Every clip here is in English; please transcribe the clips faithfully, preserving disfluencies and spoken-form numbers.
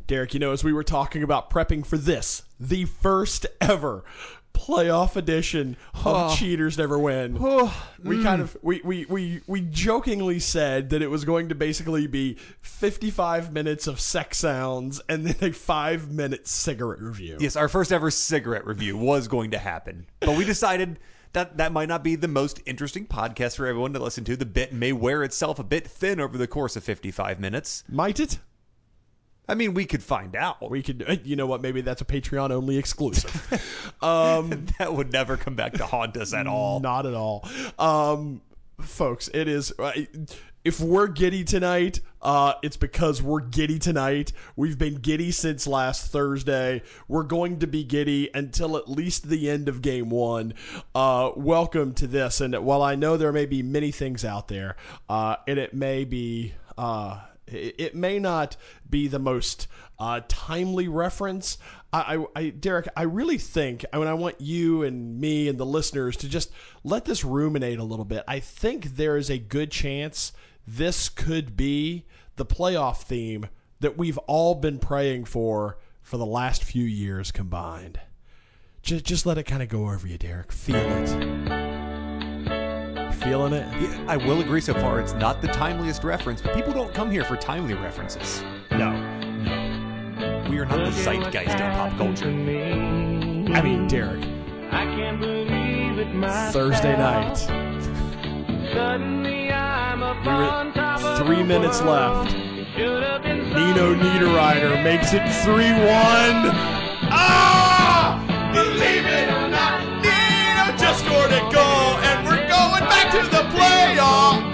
Derek, you know, as we were talking about prepping for this, the first ever playoff edition of Oh. Cheaters Never Win, Oh, we mm. kind of we, we we we jokingly said that it was going to basically be fifty-five minutes of sex sounds and then a five minute cigarette review. Yes, our first ever cigarette review was going to happen, but we decided that that might not be the most interesting podcast for everyone to listen to. The bit may wear itself a bit thin over the course of fifty-five minutes. Might it? I mean, we could find out. We could, you know what? Maybe that's a Patreon only exclusive. um, That would never come back to haunt us at all. Not at all, um, folks. It is. If we're giddy tonight, uh, it's because we're giddy tonight. We've been giddy since last Thursday. We're going to be giddy until at least the end of game one. Uh, welcome to this. And while I know there may be many things out there, uh, and it may be, uh, it, it may not be the most uh, timely reference. I, I, I, Derek, I really think, I mean, I want you and me and the listeners to just let this ruminate a little bit. I think there is a good chance this could be the playoff theme that we've all been praying for for the last few years combined. Just, just let it kind of go over you, Derek. Feel it. You feeling it? Yeah, I will agree so far. It's not the timeliest reference, but people don't come here for timely references. No, no. We are not the zeitgeist of pop culture. I mean, Derek. I can't believe it myself. Thursday night. Suddenly I'm up We on were top of three the minutes world. left. Should have been Nino Niederreiter makes it three one. Ah! Believe it or not, Nino just scored a goal, and we're going back to the playoffs.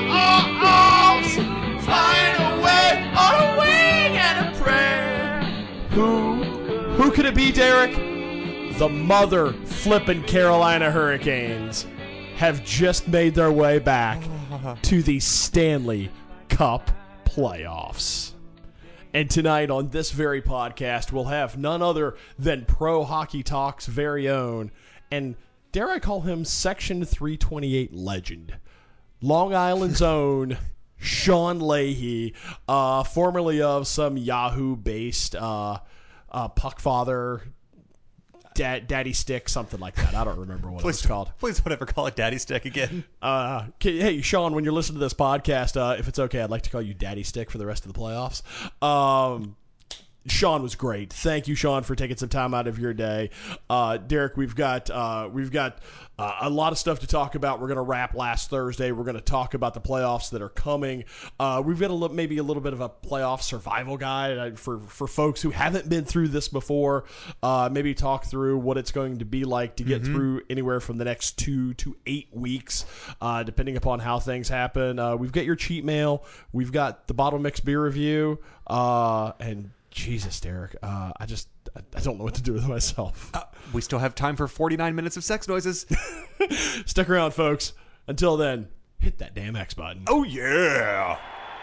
Flying away on a wing and a prayer. Who? Who could it be, Derek? The mother flippin' Carolina Hurricanes have just made their way back to the Stanley Cup playoffs. And tonight on this very podcast, we'll have none other than Pro Hockey Talk's very own, and dare I call him Section three twenty-eight legend, Long Island's own Sean Leahy, uh, formerly of some Yahoo-based uh, uh, Puckfather, Dad, Daddy Stick, something like that. I don't remember what Please, it's called. please don't ever call it Daddy Stick again. Uh, okay, hey, Sean, when you're listening to this podcast, uh, if it's okay, I'd like to call you Daddy Stick for the rest of the playoffs. Um, Sean was great. Thank you, Sean, for taking some time out of your day. Uh, Derek, we've got uh, we've got uh, a lot of stuff to talk about. We're going to wrap last Thursday. We're going to talk about the playoffs that are coming. Uh, we've got a li- maybe a little bit of a playoff survival guide uh, for for folks who haven't been through this before. Uh, maybe talk through what it's going to be like to get mm-hmm. through anywhere from the next two to eight weeks, uh, depending upon how things happen. Uh, we've got your cheat mail. We've got the bottle mix beer review, uh, and Jesus, Derek, uh, I just I don't know what to do with myself. Uh, we still have time for forty-nine minutes of sex noises. Stick around, folks. Until then, hit that damn X button. Oh, yeah.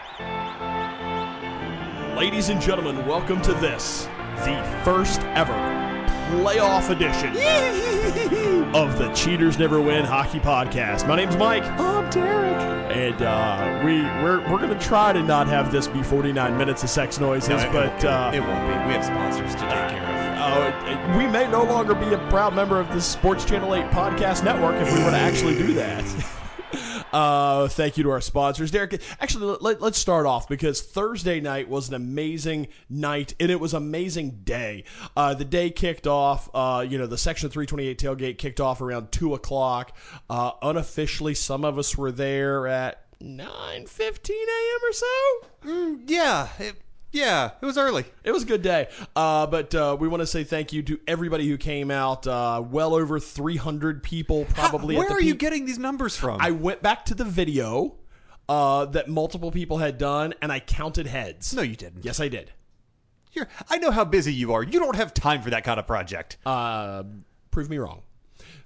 Ladies and gentlemen, welcome to this, the first ever playoff edition of the Cheaters Never Win Hockey Podcast. My name's Mike. I'm Derek. And uh, we, we're, we're going to try to not have this be forty-nine minutes of sex noises, No, it, but... it, uh, it won't be. We have sponsors to take care of. Uh, we may no longer be a proud member of the Sports Channel eight Podcast Network if we were to actually do that. Uh, thank you to our sponsors. Derek, actually, let, let's start off because Thursday night was an amazing night, and it was an amazing day. Uh, the day kicked off, uh, you know, the Section three twenty-eight tailgate kicked off around two o'clock. Uh, unofficially, some of us were there at nine fifteen a.m. or so. Mm, yeah, it, yeah, it was early. It was a good day, uh, but uh, we want to say thank you to everybody who came out. Uh, well over three hundred people probably. How, where at the are peak. you getting these numbers from? I went back to the video uh, that multiple people had done, and I counted heads. No, you didn't. Yes, I did. You're, I know how busy you are. You don't have time for that kind of project. Uh, prove me wrong.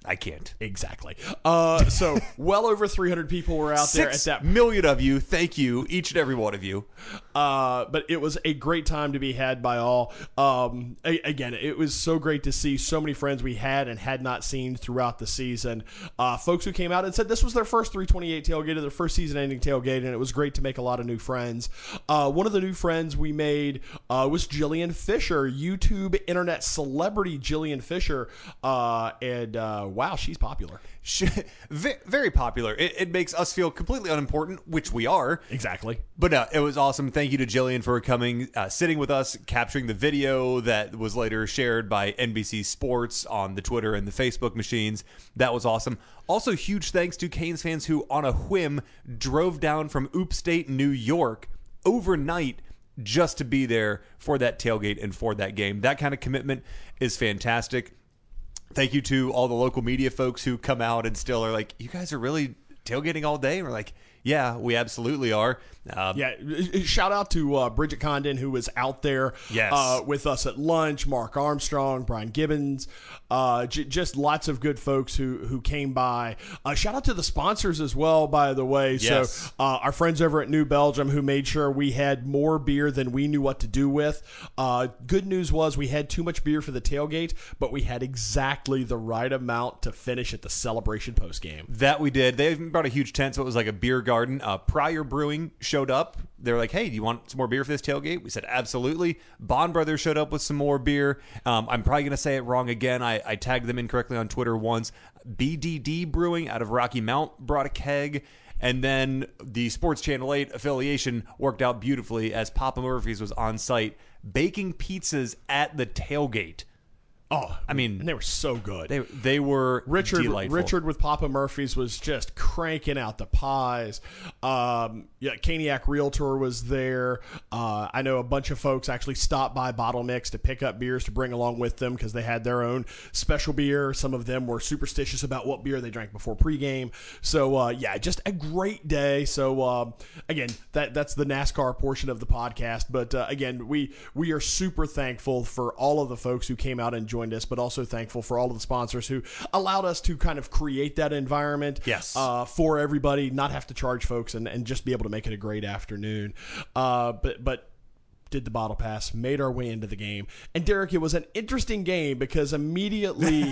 I can't. Exactly. Uh, so well over three hundred people were out there at Six that. million of you. Thank you, each and every one of you. Uh, but it was a great time to be had by all. Um, a- again, it was so great to see so many friends we had and had not seen throughout the season. Uh, folks who came out and said this was their first three twenty-eight tailgate, their first season-ending tailgate, and it was great to make a lot of new friends. Uh, one of the new friends we made uh, was Jillian Fisher, YouTube internet celebrity Jillian Fisher, uh, and uh, wow, she's popular. She- ve- Very popular. It, it makes us feel completely unimportant, which we are. Exactly. But uh, it was awesome. Thank you to Jillian for coming, uh, sitting with us, capturing the video that was later shared by N B C Sports on the Twitter and the Facebook machines. That was awesome. Also, huge thanks to Canes fans who, on a whim, drove down from upstate New York overnight just to be there for that tailgate and for that game. That kind of commitment is fantastic. Thank you to all the local media folks who come out and still are like, you guys are really tailgating all day? And we're like, yeah, we absolutely are. Um, Yeah, shout out to uh, Bridget Condon, who was out there Yes. uh, with us at lunch, Mark Armstrong, Brian Gibbons, uh, j- just lots of good folks who, who came by. Uh, shout out to the sponsors as well, by the way. Yes. So uh, our friends over at New Belgium who made sure we had more beer than we knew what to do with. Uh, good news was we had too much beer for the tailgate, but we had exactly the right amount to finish at the celebration postgame. That we did. They even brought a huge tent, so it was like a beer garden. Uh, Pryor Brewing showed up. They were like, hey, do you want some more beer for this tailgate? We said, absolutely. Bond Brothers showed up with some more beer. Um, I'm probably going to say it wrong again. I, I tagged them incorrectly on Twitter once. B D D Brewing out of Rocky Mount brought a keg. And then the Sports Channel eight affiliation worked out beautifully as Papa Murphy's was on site baking pizzas at the tailgate. Oh, I mean, and they were so good. They they were Richard delightful. Richard with Papa Murphy's was just cranking out the pies. Um, yeah, Caniac Realtor was there. Uh, I know a bunch of folks actually stopped by Bottle Mix to pick up beers to bring along with them because they had their own special beer. Some of them were superstitious about what beer they drank before pregame. So uh, yeah, just a great day. So uh, again, that that's the NASCAR portion of the podcast. But uh, again, we we are super thankful for all of the folks who came out and joined us, but also thankful for all of the sponsors who allowed us to kind of create that environment Yes. uh, for everybody, not have to charge folks and, and just be able to make it a great afternoon. Uh, but but did the bottle pass, made our way into the game. And Derek, it was an interesting game because immediately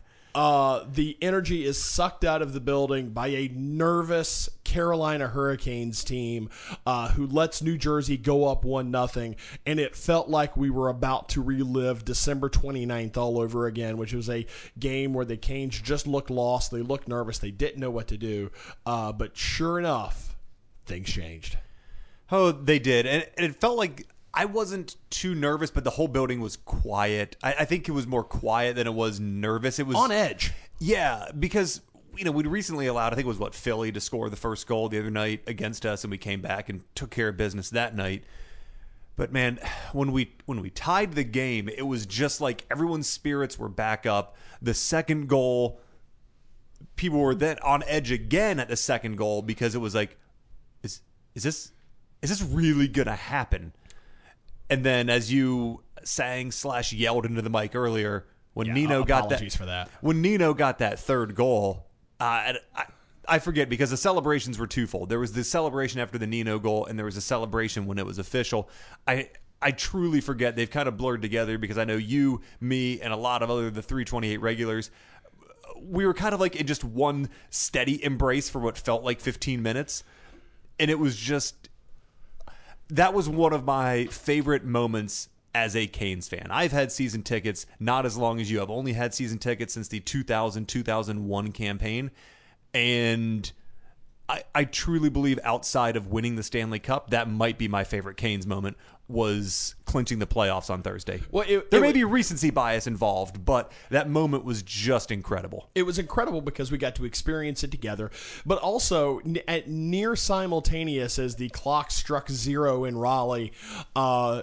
uh, the energy is sucked out of the building by a nervous Carolina Hurricanes team uh, who lets New Jersey go up one nothing, and it felt like we were about to relive December twenty-ninth all over again, which was a game where the Canes just looked lost, they looked nervous, they didn't know what to do, uh, but sure enough, things changed. Oh, they did. And it felt like I wasn't too nervous, but the whole building was quiet. I, I think it was more quiet than it was nervous. It was On edge. Yeah, because you know we'd recently allowed, I think it was what, Philly to score the first goal the other night against us, and we came back and took care of business that night. But man, when we when we tied the game, it was just like everyone's spirits were back up. The second goal, people were then on edge again at the second goal because it was like, is is this is this really gonna happen? And then, as you sang slash yelled into the mic earlier, when Yeah, Nino got that, apologies for that. when Nino got that third goal, uh, and I, I forget because the celebrations were twofold. There was the celebration after the Nino goal, and there was a celebration when it was official. I I truly forget. They've kind of blurred together because I know you, me, and a lot of other the three twenty-eight regulars, we were kind of like in just one steady embrace for what felt like fifteen minutes, and it was just. That was one of my favorite moments as a Canes fan. I've had season tickets not as long as you. I've only had season tickets since the two thousand two thousand one campaign. And I, I truly believe outside of winning the Stanley Cup, that might be my favorite Canes moment, was clinching the playoffs on Thursday. Well, it- there it may wa- be recency bias involved, but that moment was just incredible. It was incredible because we got to experience it together, but also n- at near simultaneous as the clock struck zero in Raleigh, uh,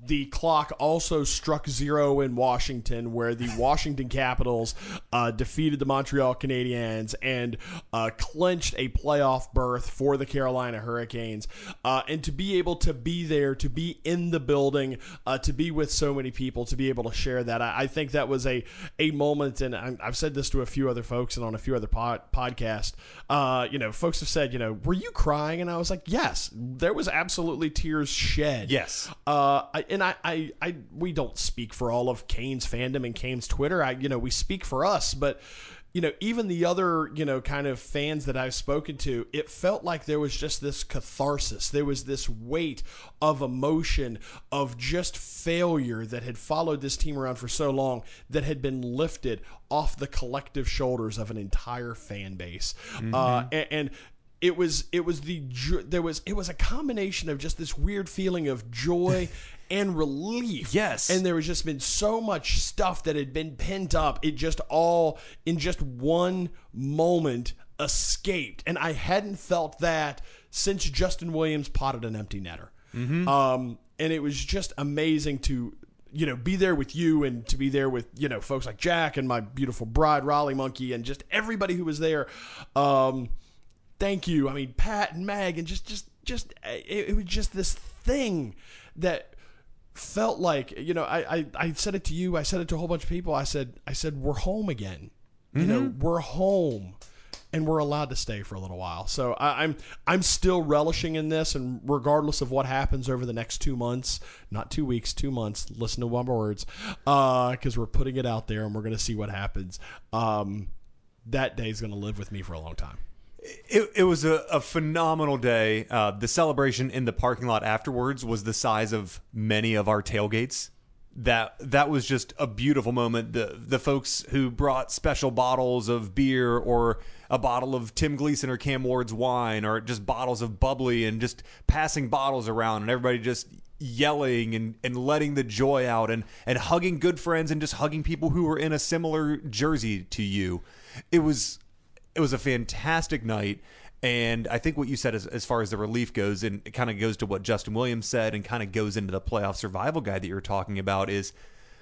the clock also struck zero in Washington, where the Washington Capitals uh, defeated the Montreal Canadiens and uh, clinched a playoff berth for the Carolina Hurricanes. Uh, and to be able to be there, to be in the building, uh, to be with so many people, to be able to share that, I, I think that was a a moment. And I, I've said this to a few other folks and on a few other pod, podcasts. Uh, you know, folks have said, you know, were you crying? And I was like, yes, there was absolutely tears shed. Yes. Uh, I, and I, I, I, we don't speak for all of Canes fandom and Canes Twitter. I, you know, we speak for us, but you know, even the other, you know, kind of fans that I've spoken to, it felt like there was just this catharsis. There was this weight of emotion of just failure that had followed this team around for so long that had been lifted off the collective shoulders of an entire fan base. Mm-hmm. Uh, and, and It was it was the there was it was a combination of just this weird feeling of joy and relief. Yes. And there was just been so much stuff that had been pent up. It just all in just one moment escaped. And I hadn't felt that since Justin Williams potted an empty netter. Mm-hmm. Um, and it was just amazing to, you know, be there with you and to be there with, you know, folks like Jack and my beautiful bride, Raleigh Monkey, and just everybody who was there. Um, thank you. I mean, Pat and Mag, and just, just, just, it, it was just this thing that felt like, you know, I, I, I said it to you. I said it to a whole bunch of people. I said, I said, we're home again. Mm-hmm. You know, we're home. And we're allowed to stay for a little while. So I, I'm I'm still relishing in this, and regardless of what happens over the next two months, not two weeks, two months, listen to my words, because uh, we're putting it out there and we're going to see what happens. Um, that day is going to live with me for a long time. It, it was a, a phenomenal day. Uh, the celebration in the parking lot afterwards was the size of many of our tailgates. That that was just a beautiful moment. The the folks who brought special bottles of beer or a bottle of Tim Gleason or Cam Ward's wine or just bottles of bubbly and just passing bottles around and everybody just yelling and, and letting the joy out and, and hugging good friends and just hugging people who were in a similar jersey to you. It was it was a fantastic night. And I think what you said as, as far as the relief goes, and it kind of goes to what Justin Williams said and kind of goes into the playoff survival guide that you're talking about, is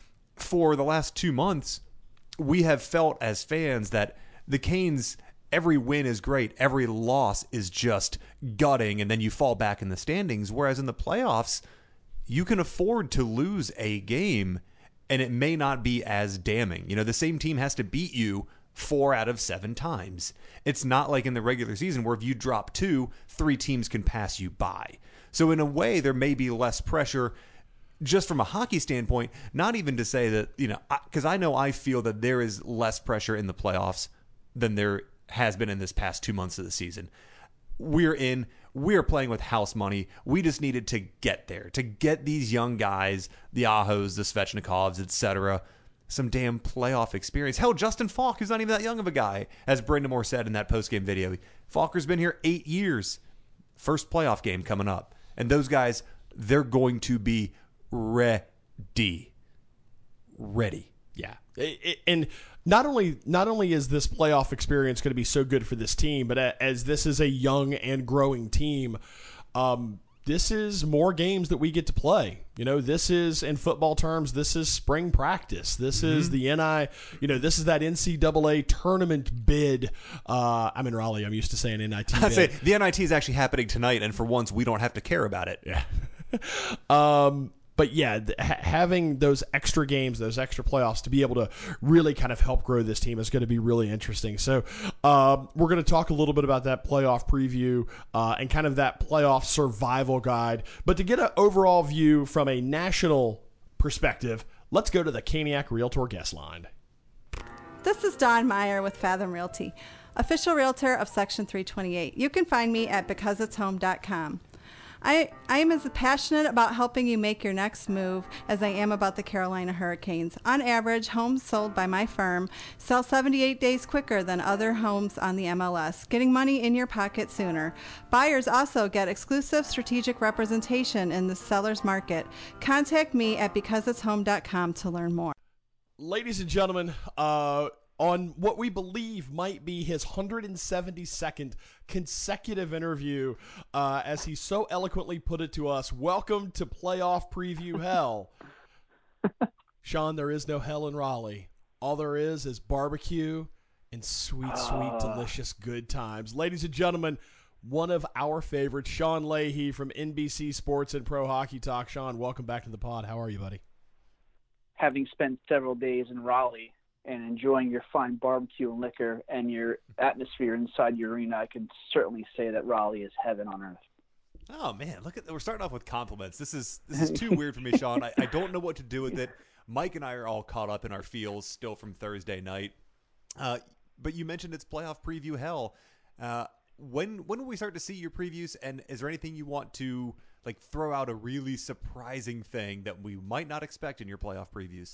for the last two months, we have felt as fans that the Canes, every win is great. Every loss is just gutting, and then you fall back in the standings. Whereas in the playoffs, you can afford to lose a game, and it may not be as damning. You know, the same team has to beat you four out of seven times. It's not like in the regular season where if you drop two, three teams can pass you by. So in a way, there may be less pressure just from a hockey standpoint, not even to say that, you know, because I, I know I feel that there is less pressure in the playoffs than there has been in this past two months of the season. We're in, we're playing with house money. We just needed to get there, to get these young guys, the Ahos, the Svechnikovs, et cetera, some damn playoff experience. Hell, Justin Falk, who's not even that young of a guy, as Brendan Moore said in that postgame video. Falker's been here eight years. First playoff game coming up. And those guys, they're going to be ready. Ready. Yeah. It, it, and not only not only is this playoff experience going to be so good for this team, but as this is a young and growing team, um, this is more games that we get to play. You know, this is, in football terms, this is spring practice. This mm-hmm. is the N I, you know, this is that N C double A tournament bid. Uh, I'm in Raleigh. I'm used to saying N I T bid. I say the N I T is actually happening tonight, and for once, we don't have to care about it. Yeah. um, but yeah, th- ha- having those extra games, those extra playoffs to be able to really kind of help grow this team is going to be really interesting. So um, we're going to talk a little bit about that playoff preview uh, and kind of that playoff survival guide. But to get an overall view from a national perspective, let's go to the Caniac Realtor guest line. This is Dawn Meyer with Fathom Realty, official realtor of Section three twenty-eight. You can find me at because it's home dot com. I, I am as passionate about helping you make your next move as I am about the Carolina Hurricanes. On average, homes sold by my firm sell seventy-eight days quicker than other homes on the M L S, getting money in your pocket sooner. Buyers also get exclusive strategic representation in the seller's market. Contact me at because it's home dot com to learn more. Ladies and gentlemen, uh, on what we believe might be his one hundred seventy-second consecutive interview, uh, as he so eloquently put it to us. Welcome to playoff preview hell. Sean, there is no hell in Raleigh. All there is is barbecue and sweet, sweet, uh. delicious good times. Ladies and gentlemen, one of our favorites, Sean Leahy from N B C Sports and Pro Hockey Talk. Sean, welcome back to the pod. How are you, buddy? Having spent several days in Raleigh and enjoying your fine barbecue and liquor and your atmosphere inside your arena, I can certainly say that Raleigh is heaven on earth. Oh man, look at we're starting off with compliments. This is this is too weird for me, Sean. I, I don't know what to do with it. Mike and I are all caught up in our feels still from Thursday night. Uh, but you mentioned it's playoff preview hell. Uh, when when will we start to see your previews? And is there anything you want to like throw out a really surprising thing that we might not expect in your playoff previews?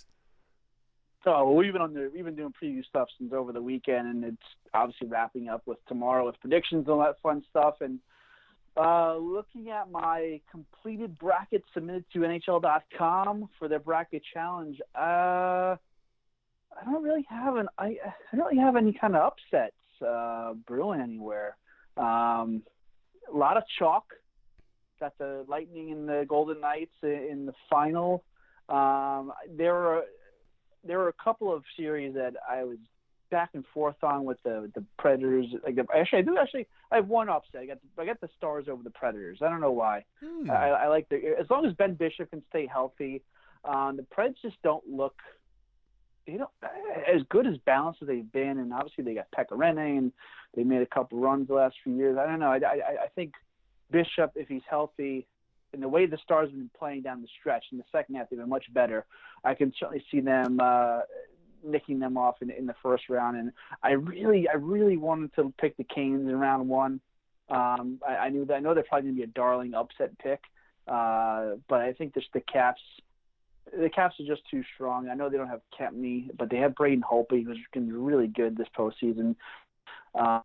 Oh, well, we've been on the we've been doing preview stuff since over the weekend, and it's obviously wrapping up with tomorrow with predictions and all that fun stuff. And uh, looking at my completed bracket submitted to N H L dot com for their bracket challenge, uh, I don't really have an I, I don't really have any kind of upsets uh, brewing anywhere. Um, a lot of chalk. Got the Lightning and the Golden Knights in the final. Um, there were there were a couple of series that I was back and forth on with the the Predators. Like the, actually, I do actually. I have one upset. I got the, I got the Stars over the Predators. I don't know why. Hmm. I, I like the as long as Ben Bishop can stay healthy. Um, the Preds just don't look. You know, as good as balanced as they've been, and obviously they got Pekka Rinne, and they made a couple runs the last few years. I don't know. I, I, I think Bishop, if he's healthy, and the way the Stars have been playing down the stretch in the second half, they've been much better. I can certainly see them uh, nicking them off in, in the first round. And I really, I really wanted to pick the Canes in round one. Um, I, I knew that. I know they're probably going to be a darling upset pick, uh, but I think just the Caps. The Caps are just too strong. I know they don't have Kempny, but they have Braden Holtby, who's going to be really good this postseason. Uh,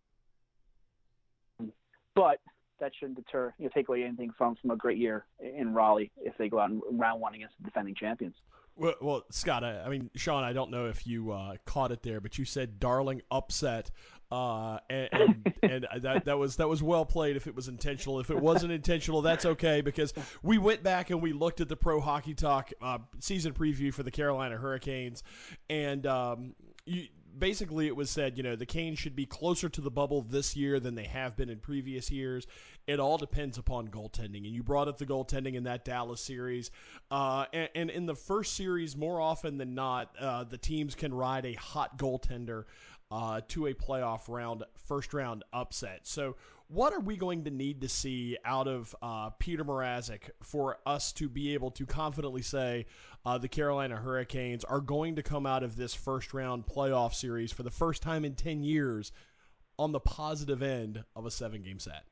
but that shouldn't deter, you know, take away anything from, from a great year in Raleigh if they go out in round one against the defending champions. Well, well Scott, I, I mean, Sean, I don't know if you uh, caught it there, but you said darling upset, uh, and, and, and that that was that was well played if it was intentional. If it wasn't intentional, that's okay, because we went back and we looked at the Pro Hockey Talk uh, season preview for the Carolina Hurricanes, and um, you, basically it was said, you know, the Canes should be closer to the bubble this year than they have been in previous years. It all depends upon goaltending, and you brought up the goaltending in that Dallas series. Uh, and, and in the first series, more often than not, uh, the teams can ride a hot goaltender uh, to a playoff round, first round upset. So what are we going to need to see out of uh, Peter Mrazek for us to be able to confidently say uh, the Carolina Hurricanes are going to come out of this first round playoff series for the first time in ten years on the positive end of a seven game set?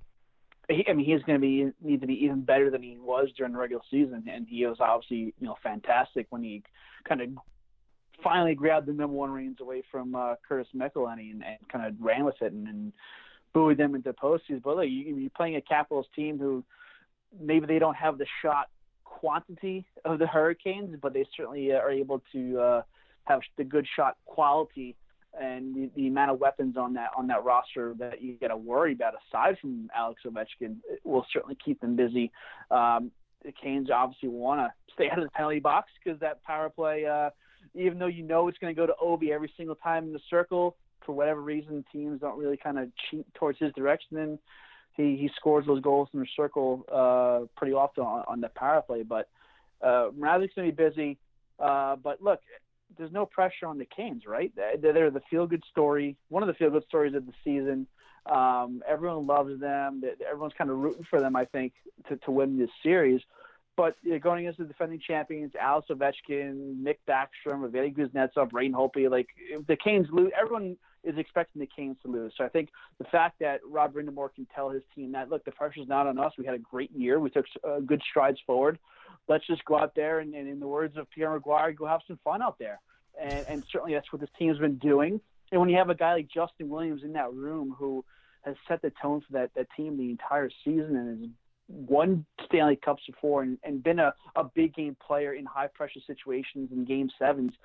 I mean, he's going to be need to be even better than he was during the regular season, and he was obviously, you know, fantastic when he kind of finally grabbed the number one reins away from uh, Curtis McElhinney and, and kind of ran with it and, and buoyed them into postseason. But look, you, you're playing a Capitals team who maybe they don't have the shot quantity of the Hurricanes, but they certainly uh, are able to uh, have the good shot quality. And the, the amount of weapons on that on that roster that you got to worry about, aside from Alex Ovechkin, will certainly keep them busy. Um, the Canes obviously want to stay out of the penalty box because that power play, uh, even though you know it's going to go to Ovi every single time in the circle, for whatever reason, teams don't really kind of cheat towards his direction. And he, he scores those goals in the circle uh, pretty often on, on the power play. But uh, Mrazek's going to be busy. Uh, but look, there's no pressure on the Canes, right? They're the feel-good story, one of the feel-good stories of the season. Um, everyone loves them. Everyone's kind of rooting for them, I think, to, to win this series. But you know, going against the defending champions, Alex Ovechkin, Nick Backstrom, Evgeny Kuznetsov, Braden Holtby, like if the Canes lose, everyone is expecting the Canes to lose. So I think the fact that Rob Brindamore can tell his team that, look, the pressure's not on us. We had a great year. We took uh, good strides forward. Let's just go out there and, and in the words of Pierre McGuire, go have some fun out there. And, and certainly that's what this team's been doing. And when you have a guy like Justin Williams in that room who has set the tone for that, that team the entire season and has won Stanley Cups before and, and been a, a big game player in high-pressure situations in Game sevens,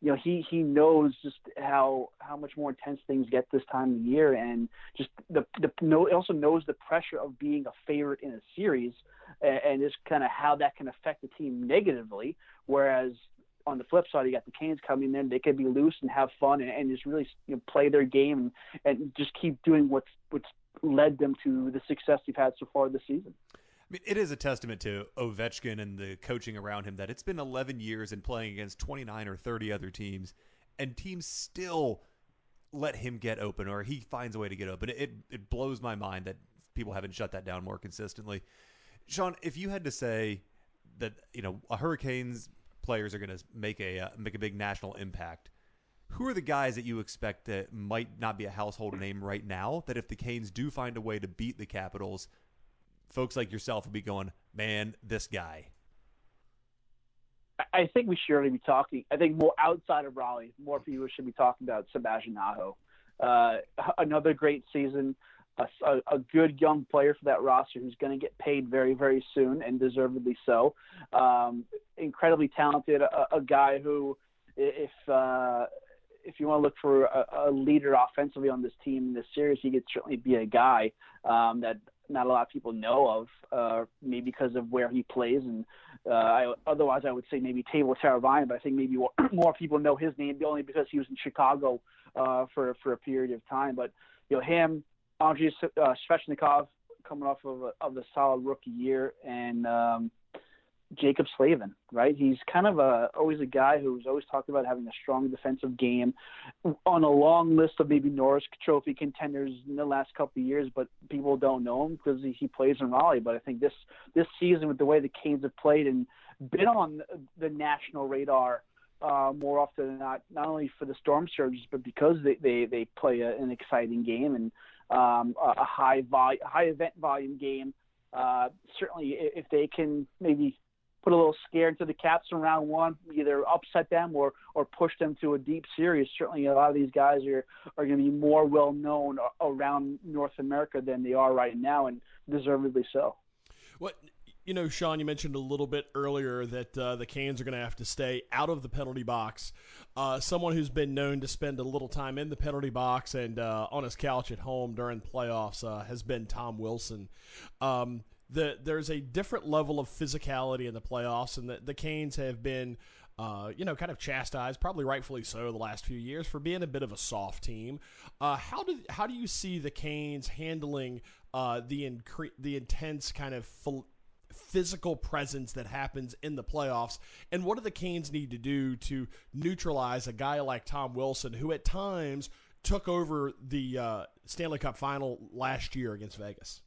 you know, he, he knows just how how much more intense things get this time of year, and just the the no also knows the pressure of being a favorite in a series, and, and just kind of how that can affect the team negatively. Whereas on the flip side, you got the Canes coming in; they could be loose and have fun, and, and just really, you know, play their game and, and just keep doing what's what's led them to the success they've had so far this season. I mean, it is a testament to Ovechkin and the coaching around him that it's been eleven years and playing against twenty-nine or thirty other teams, and teams still let him get open, or he finds a way to get open. It it blows my mind that people haven't shut that down more consistently. Sean, if you had to say that, you know, a Hurricanes players are going to make a uh, make a big national impact, who are the guys that you expect that might not be a household name right now, that if the Canes do find a way to beat the Capitals, folks like yourself will be going, man, this guy? I think we should really be talking. I think more outside of Raleigh, more people should be talking about Sebastian Aho. Uh, another great season, a, a, a good young player for that roster who's going to get paid very, very soon, and deservedly so. Um, incredibly talented, a, a guy who, if uh, if you want to look for a, a leader offensively on this team in this series, he could certainly be a guy um, that not a lot of people know of, uh, maybe because of where he plays. And uh, I, otherwise, I would say maybe Teuvo Teravainen, but I think maybe more, more people know his name only because he was in Chicago uh, for for a period of time. But you know, him, Andrei uh, Svechnikov, coming off of a, of a solid rookie year, and um, Jacob Slavin, right? He's kind of a always a guy who's always talked about having a strong defensive game, on a long list of maybe Norris Trophy contenders in the last couple of years, but people don't know him because he, he plays in Raleigh. But I think this this season, with the way the Canes have played and been on the national radar uh, more often than not, not only for the Storm Surges, but because they they, they play a, an exciting game and um, a, a high vol- high event volume game. Uh, certainly, if they can maybe put a little scare into the Caps in round one, either upset them or or push them to a deep series. Certainly a lot of these guys are, are going to be more well-known around North America than they are right now, and deservedly so. What you know, Sean, you mentioned a little bit earlier that uh, the Canes are going to have to stay out of the penalty box. Uh, someone who's been known to spend a little time in the penalty box and uh, on his couch at home during playoffs uh, has been Tom Wilson. Um, The, there's a different level of physicality in the playoffs, and the, the Canes have been, uh, you know, kind of chastised, probably rightfully so, the last few years for being a bit of a soft team. Uh, how do how do you see the Canes handling uh, the incre- the intense kind of ph- physical presence that happens in the playoffs, and what do the Canes need to do to neutralize a guy like Tom Wilson, who at times took over the uh, Stanley Cup final last year against Vegas?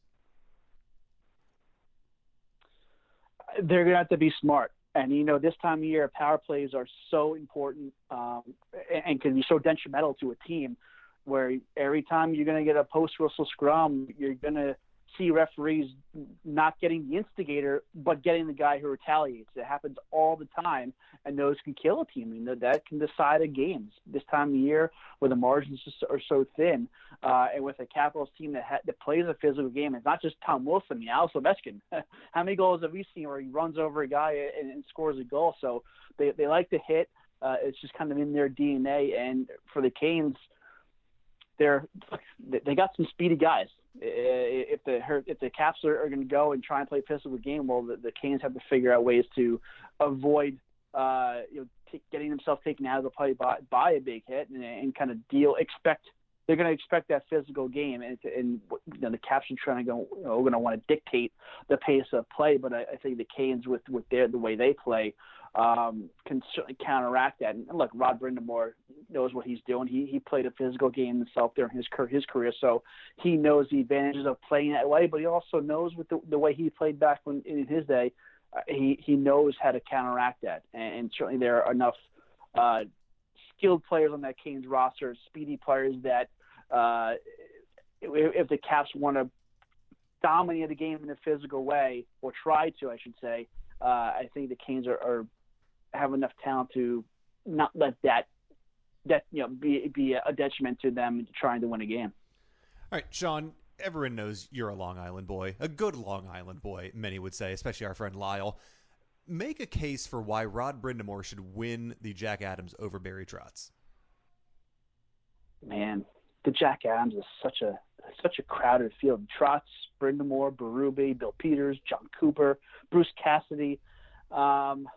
They're going to have to be smart. And, you know, this time of year, power plays are so important um, and can be so detrimental to a team, where every time you're going to get a post-whistle scrum, you're going to see referees not getting the instigator, but getting the guy who retaliates. It happens all the time, and those can kill a team. You know, that can decide a game. This time of year, where the margins are so thin, uh, and with a Capitals team that ha- that plays a physical game, it's not just Tom Wilson, I mean, Alex Ovechkin. How many goals have we seen where he runs over a guy and, and scores a goal? So they they like to hit. Uh, it's just kind of in their D N A. And for the Canes, they're they got some speedy guys. If the if the Caps are, are going to go and try and play a physical game, well, the, the Canes have to figure out ways to avoid uh, you know t- getting themselves taken out of the play by, by a big hit, and, and kind of deal expect they're going to expect that physical game, and, and you know, the Caps are trying to go you know, going to want to dictate the pace of play. But I, I think the Canes, with with their the way they play, um, can certainly counteract that. And look, Rod Brindamore knows what he's doing. He he played a physical game himself during his his career, so he knows the advantages of playing that way. But he also knows with the, the way he played back when in his day, uh, he he knows how to counteract that. And, and certainly there are enough uh, skilled players on that Canes roster, speedy players that uh, if, if the Caps want to dominate the game in a physical way, or try to, I should say, uh, I think the Canes are, are have enough talent to not let that that you know be be a detriment to them trying to win a game. All right, Sean, everyone knows you're a Long Island boy, a good Long Island boy, many would say, especially our friend Lyle. make a case for why Rod Brindamore should win the Jack Adams over Barry Trotz. Man, the Jack Adams is such a such a crowded field. Trotz, Brindamore, Berube, Bill Peters, John Cooper, Bruce Cassidy. Um,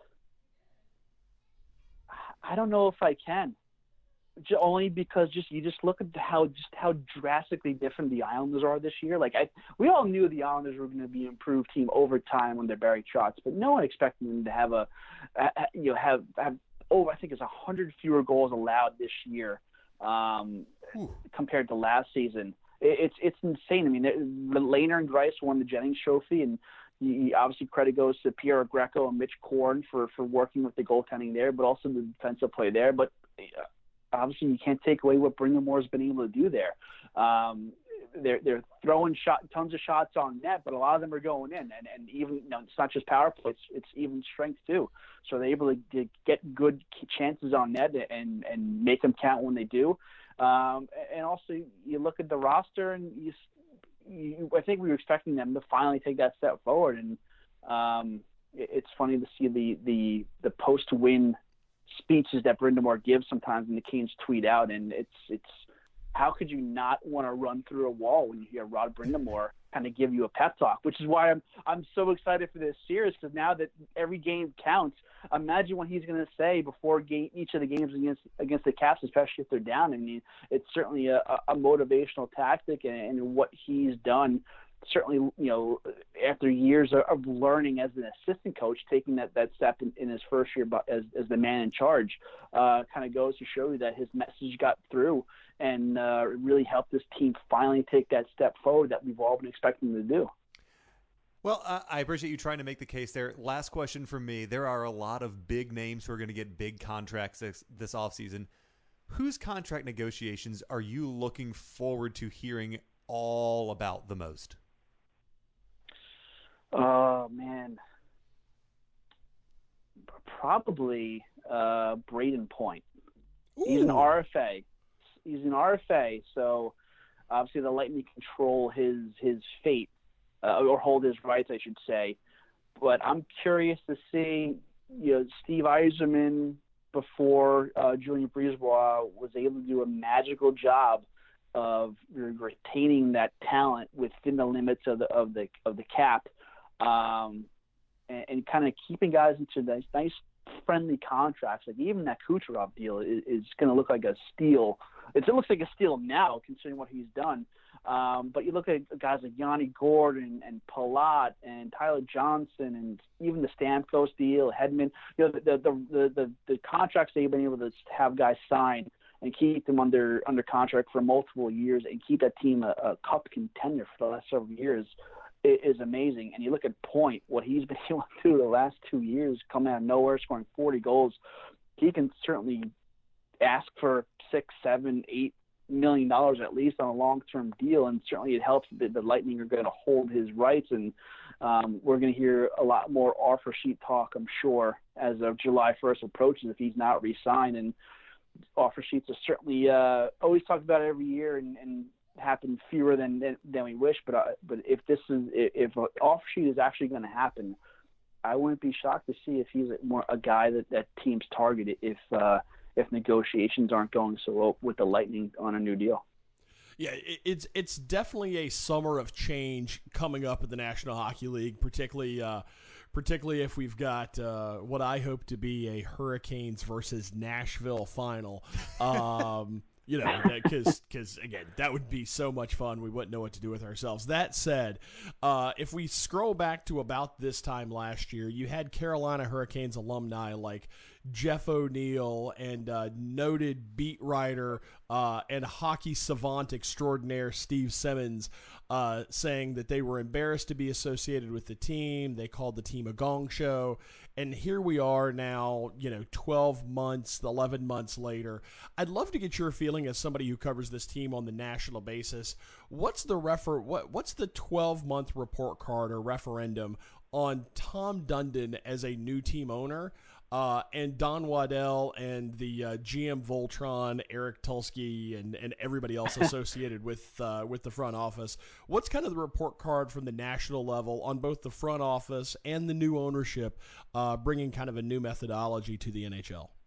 I don't know if I can. Only because just you just look at how just how drastically different the Islanders are this year. Like I, we all knew the Islanders were going to be an improved team over time under Barry Trotz, but no one expected them to have a, a you know have have oh I think it's a hundred fewer goals allowed this year um, compared to last season. It, it's it's insane. I mean, Lehner and Greiss won the Jennings Trophy, and you, obviously credit goes to Piero Greco and Mitch Korn for for working with the goaltending there, but also the defensive play there. But uh, obviously, you can't take away what Brindamore has been able to do there. Um, they're they're throwing shot tons of shots on net, but a lot of them are going in, and and even you know, it's not just power play; it's, it's even strength too. So they're able to, to get good chances on net and and make them count when they do. Um, and also, you look at the roster, and you, you I think we were expecting them to finally take that step forward. And um, it, it's funny to see the the the post win speeches that Brindamore gives sometimes when the Canes tweet out, and it's it's how could you not want to run through a wall when you hear Rod Brindamore kind of give you a pep talk? Which is why I'm I'm so excited for this series, because now that every game counts, imagine what he's going to say before game, each of the games against against the Caps, especially if they're down. I mean, it's certainly a, a motivational tactic, and, and what he's done. Certainly, you know, after years of learning as an assistant coach, taking that, that step in, in his first year as, as the man in charge, uh, kind of goes to show you that his message got through and uh, really helped this team finally take that step forward that we've all been expecting them to do. Well, uh, I appreciate you trying to make the case there. Last question from me. There are a lot of big names who are going to get big contracts this, this offseason. Whose contract negotiations are you looking forward to hearing all about the most? Oh, man. Probably uh, Braden Point. Ooh. He's an R F A. He's an R F A, so obviously the Lightning control his his fate, uh, or hold his rights, I should say. But I'm curious to see, you know, Steve Yzerman before uh, Julien Brisebois was able to do a magical job of retaining that talent within the limits of the of the of the cap. Um, and, and kind of keeping guys into nice, nice, friendly contracts. Like even that Kucherov deal is, is going to look like a steal. It looks like a steal now, considering what he's done. Um, but you look at guys like Yanni Gordon and Palat and Tyler Johnson and even the Stamkos deal, Hedman. You know, the the the the, the contracts they've been able to have guys sign and keep them under under contract for multiple years and keep that team a, a cup contender for the last several years is amazing. And you look at Point, what he's been able to do the last two years, coming out of nowhere, scoring forty goals. He can certainly ask for six, seven, eight million dollars at least on a long-term deal, and certainly it helps that the Lightning are going to hold his rights. And um, we're going to hear a lot more offer sheet talk, I'm sure, as of July first approaches if he's not re-signed. And offer sheets are certainly uh, always talked about every year, and, and happen fewer than than, than we wish. But uh, but if this is if an offer sheet is actually going to happen, I wouldn't be shocked to see if he's more a guy that, that teams target if uh, if negotiations aren't going so well with the Lightning on a new deal. Yeah, it's it's definitely a summer of change coming up in the National Hockey League, particularly uh, particularly if we've got uh, what I hope to be a Hurricanes versus Nashville final. Um, You know, because, because again, that would be so much fun. We wouldn't know what to do with ourselves. That said, uh, if we scroll back to about this time last year, you had Carolina Hurricanes alumni like Jeff O'Neill and uh, noted beat writer uh, and hockey savant extraordinaire Steve Simmons uh, saying that they were embarrassed to be associated with the team. They called the team a gong show. And here we are now, you know, twelve months, eleven months later. I'd love to get your feeling as somebody who covers this team on the national basis. What's the refer? What what's the twelve-month report card or referendum on Tom Dundon as a new team owner? Uh, and Don Waddell and the uh, G M Voltron, Eric Tulsky, and, and everybody else associated with uh, with the front office. What's kind of the report card from the national level on both the front office and the new ownership, uh, bringing kind of a new methodology to the N H L?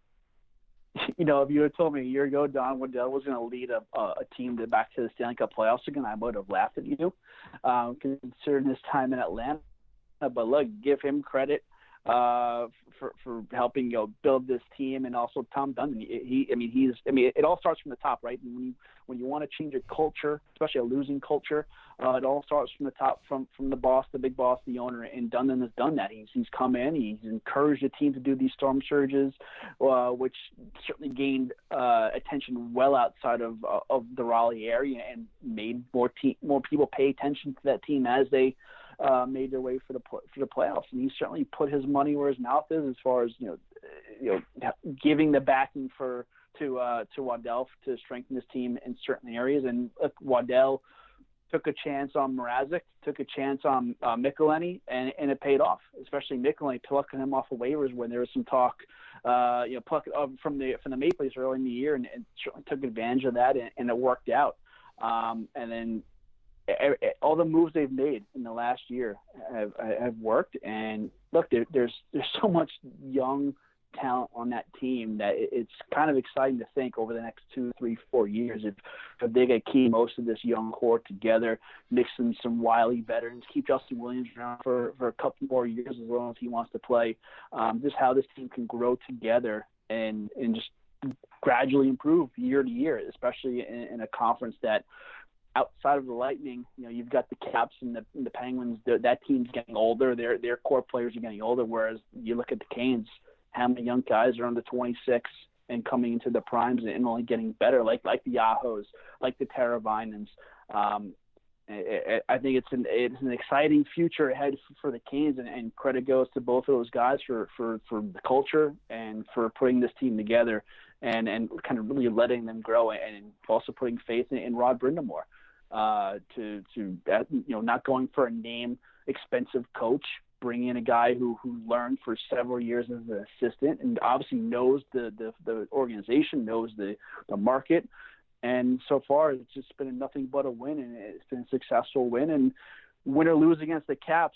You know, if you had told me a year ago Don Waddell was going to lead a, a team to back to the Stanley Cup playoffs again, I would have laughed at you, um, considering his time in Atlanta. But look, give him credit uh, for for helping you know build this team, and also Tom Dundon. He, I mean, he's, I mean, it all starts from the top, right? And when you when you want to change a culture, especially a losing culture, uh, it all starts from the top, from from the boss, the big boss, the owner. And Dundon has done that. He's he's come in, he's encouraged the team to do these storm surges, uh, which certainly gained uh, attention well outside of uh, of the Raleigh area, and made more te- more people pay attention to that team as they Uh, made their way for the for the playoffs. And he certainly put his money where his mouth is, as far as you know, you know, giving the backing for to uh, to Waddell to strengthen his team in certain areas. And look, Waddell took a chance on Mrazek, took a chance on uh, Michelini, and, and it paid off. Especially Michelini, plucking him off of waivers when there was some talk, uh, you know, pluck uh, from the from the Maple Leafs early in the year, and, and certainly took advantage of that, and, and it worked out. Um, and then all the moves they've made in the last year have have worked. And look, there, there's there's so much young talent on that team that it's kind of exciting to think over the next two, three, four years if, if they get key most of this young core together, mix in some wily veterans, keep Justin Williams around for, for a couple more years as long as he wants to play. Um, just how this team can grow together and and just gradually improve year to year, especially in, in a conference that, outside of the Lightning, you know, you've got the Caps and the, and the Penguins. That team's getting older. Their their core players are getting older. Whereas you look at the Canes, how many young guys are under twenty-six and coming into the primes and only getting better, like like the Yahos, like the Teravainens. Um, I, I think it's an it's an exciting future ahead for the Canes, and, and credit goes to both of those guys for, for, for the culture and for putting this team together, and, and kind of really letting them grow, and also putting faith in, in Rod Brindamore. Uh, to to you know, not going for a name expensive coach, bringing in a guy who who learned for several years as an assistant and obviously knows the the, the organization, knows the the market, and so far it's just been nothing but a win, and it's been a successful win. And win or lose against the Caps,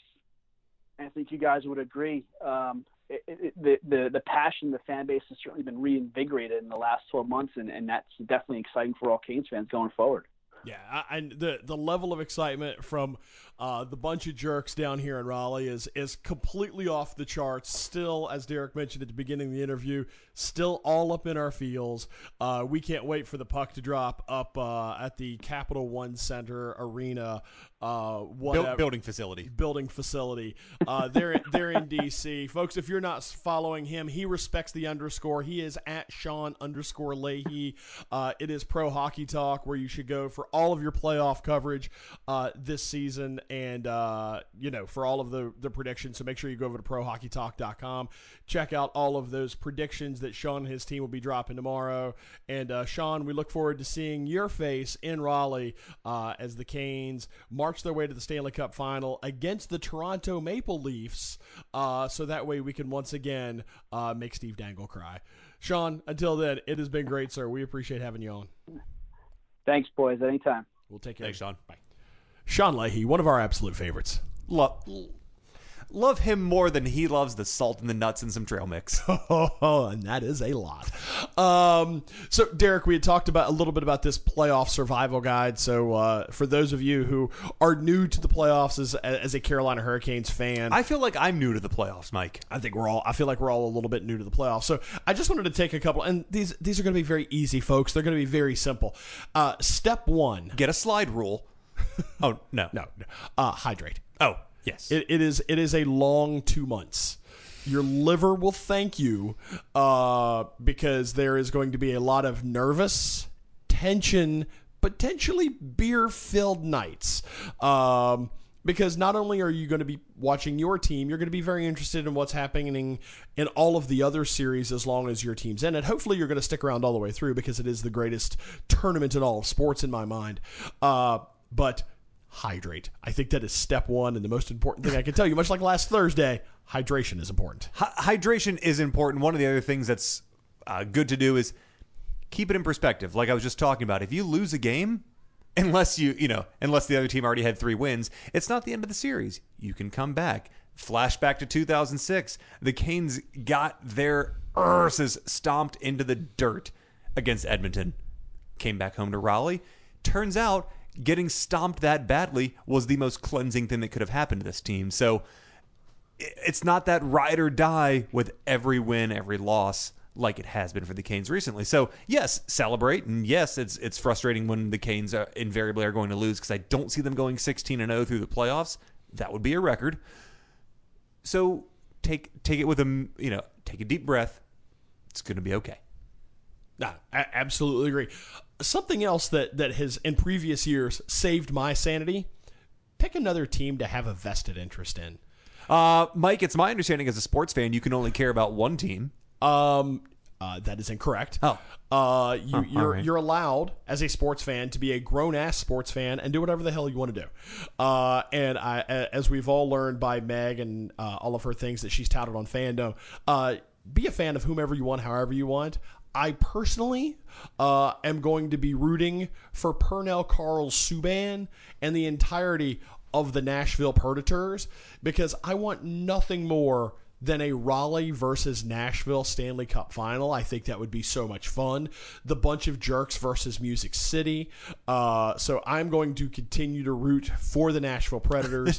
I think you guys would agree. Um, It, it, the, the the passion, the fan base has certainly been reinvigorated in the last twelve months, and, and that's definitely exciting for all Canes fans going forward. Yeah, and the the level of excitement from uh, the bunch of jerks down here in Raleigh is is completely off the charts. Still, as Derek mentioned at the beginning of the interview, still all up in our feels. Uh, we can't wait for the puck to drop up uh, at the Capital One Center Arena. Uh, Build, building facility. Building facility. Uh, they're, they're in D C. Folks, if you're not following him, he respects the underscore. He is at Sean underscore Leahy. Uh, it is Pro Hockey Talk, where you should go for all of your playoff coverage uh, this season, and, uh, you know, for all of the, the predictions. So make sure you go over to pro hockey talk dot com. Check out all of those predictions that Sean and his team will be dropping tomorrow. And, uh, Sean, we look forward to seeing your face in Raleigh uh, as the Canes march their way to the Stanley Cup final against the Toronto Maple Leafs, uh, so that way we can once again uh, make Steve Dangle cry. Sean, until then, it has been great, sir. We appreciate having you on. Thanks, boys. Anytime. We'll take care. Thanks, Sean. Bye. Sean Leahy, one of our absolute favorites. Love, love him more than he loves the salt and the nuts and some trail mix. Oh, and that is a lot. Um, so, Derek, we had talked about a little bit about this playoff survival guide. So, uh, for those of you who are new to the playoffs as, as a Carolina Hurricanes fan, I feel like I'm new to the playoffs, Mike. I think we're all. I feel like we're all a little bit new to the playoffs. So, I just wanted to take a couple, and these these are going to be very easy, folks. They're going to be very simple. Uh, step one: get a slide rule. Oh no, no, no. Uh, hydrate. Oh. Yes, it, it is. It is a long two months. Your liver will thank you uh, because there is going to be a lot of nervous, tension, potentially beer-filled nights. Um, because not only are you going to be watching your team, you're going to be very interested in what's happening in all of the other series as long as your team's in it. Hopefully, you're going to stick around all the way through because it is the greatest tournament in all of sports in my mind. Uh, but hydrate. I think that is step one and the most important thing I can tell you. Much like last Thursday, hydration is important. Hy- hydration is important. One of the other things that's uh, good to do is keep it in perspective. Like I was just talking about, if you lose a game, unless you, you know, unless the other team already had three wins, it's not the end of the series. You can come back. Flashback to two thousand six. The Canes got their arses stomped into the dirt against Edmonton. Came back home to Raleigh. Turns out getting stomped that badly was the most cleansing thing that could have happened to this team. So it's not that ride or die with every win, every loss, like it has been for the Canes recently. So, yes, celebrate. And, yes, it's it's frustrating when the Canes are, invariably are going to lose because I don't see them going sixteen and oh through the playoffs. That would be a record. So take take it with a, you know, take a deep breath. It's going to be okay. Nah, I absolutely agree. Something else that, that has, in previous years, saved my sanity, pick another team to have a vested interest in. Uh, Mike, it's my understanding as a sports fan, you can only care about one team. Um, uh, that is incorrect. Oh. Uh, you, Oh, you're right. you're allowed as a sports fan to be a grown ass sports fan and do whatever the hell you want to do. Uh, and I, as we've all learned by Meg and uh, all of her things that she's touted on Fandom, uh, be a fan of whomever you want, however you want. I personally uh, am going to be rooting for Pernell Carl Subban and the entirety of the Nashville Predators because I want nothing more than a Raleigh versus Nashville Stanley Cup final. I think that would be so much fun. The Bunch of Jerks versus Music City. Uh, so I'm going to continue to root for the Nashville Predators.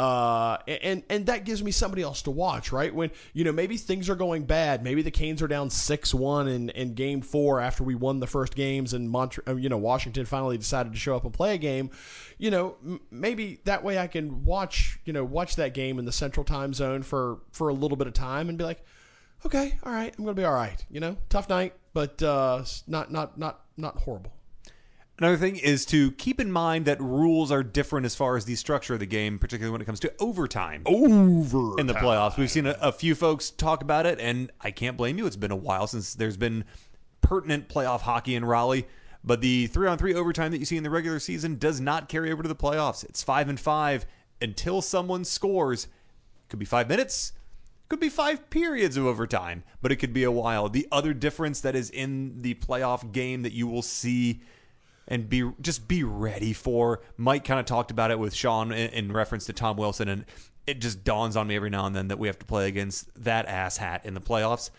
uh, and, and that gives me somebody else to watch, right? When, you know, maybe things are going bad. Maybe the Canes are down six one in, in game four after we won the first games and Montreal, you know, Washington finally decided to show up and play a game. You know, m- maybe that way I can watch, you know, watch that game in the Central Time Zone for, for a little bit of time and be like, okay, all right, I'm going to be all right. You know, tough night, but uh, not, not, not, not horrible. Another thing is to keep in mind that rules are different as far as the structure of the game, particularly when it comes to overtime. Over In the playoffs. We've seen a, a few folks talk about it, and I can't blame you. It's been a while since there's been pertinent playoff hockey in Raleigh. But the three-on-three overtime that you see in the regular season does not carry over to the playoffs. It's five and five until someone scores. Could be five minutes. Could be five periods of overtime. But it could be a while. The other difference that is in the playoff game that you will see and be just be ready for. Mike kind of talked about it with Sean in, in reference to Tom Wilson, and it just dawns on me every now and then that we have to play against that asshat in the playoffs.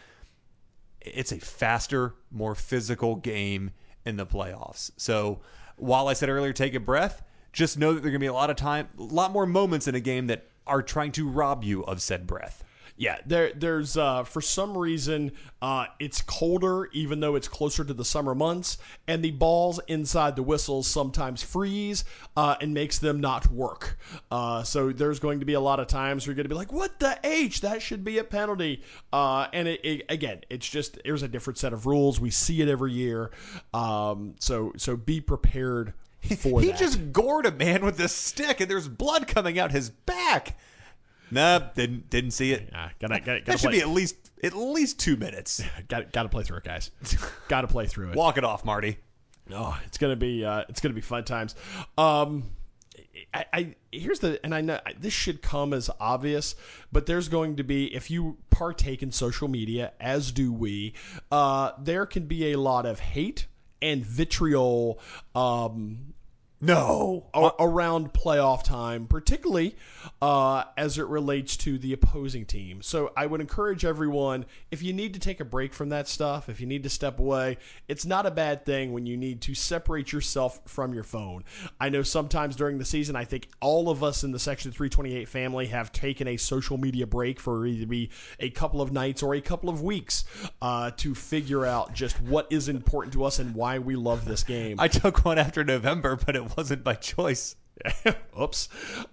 It's a faster, more physical game in the playoffs. So while I said earlier, take a breath, just know that there are going to be a lot of time, a lot more moments in a game that are trying to rob you of said breath. Yeah, there, there's uh, for some reason uh, it's colder, even though it's closer to the summer months, and the balls inside the whistles sometimes freeze uh, and makes them not work. Uh, so there's going to be a lot of times where you're going to be like, "What the H? That should be a penalty." Uh, and it, it, again, it's just there's a different set of rules. We see it every year, um, so so be prepared for he that. just gored a man with this stick, and there's blood coming out his back. Nope, didn't didn't see it. Yeah, gotta, gotta, gotta That should play. be at least at least two minutes. Got got to play through it, guys. Got to play through it. Walk it off, Marty. Oh, it's gonna be uh, it's gonna be fun times. Um, I, I here's the and I know this should come as obvious, but there's going to be, if you partake in social media, as do we, uh, there can be a lot of hate and vitriol. Um, No. a- around playoff time, particularly uh, as it relates to the opposing team. So I would encourage everyone, if you need to take a break from that stuff, if you need to step away, it's not a bad thing when you need to separate yourself from your phone. I know sometimes during the season, I think all of us in the Section three twenty-eight family have taken a social media break for either be a couple of nights or a couple of weeks uh, to figure out just what is important to us and why we love this game. I took one after November, but it wasn't by choice. Oops.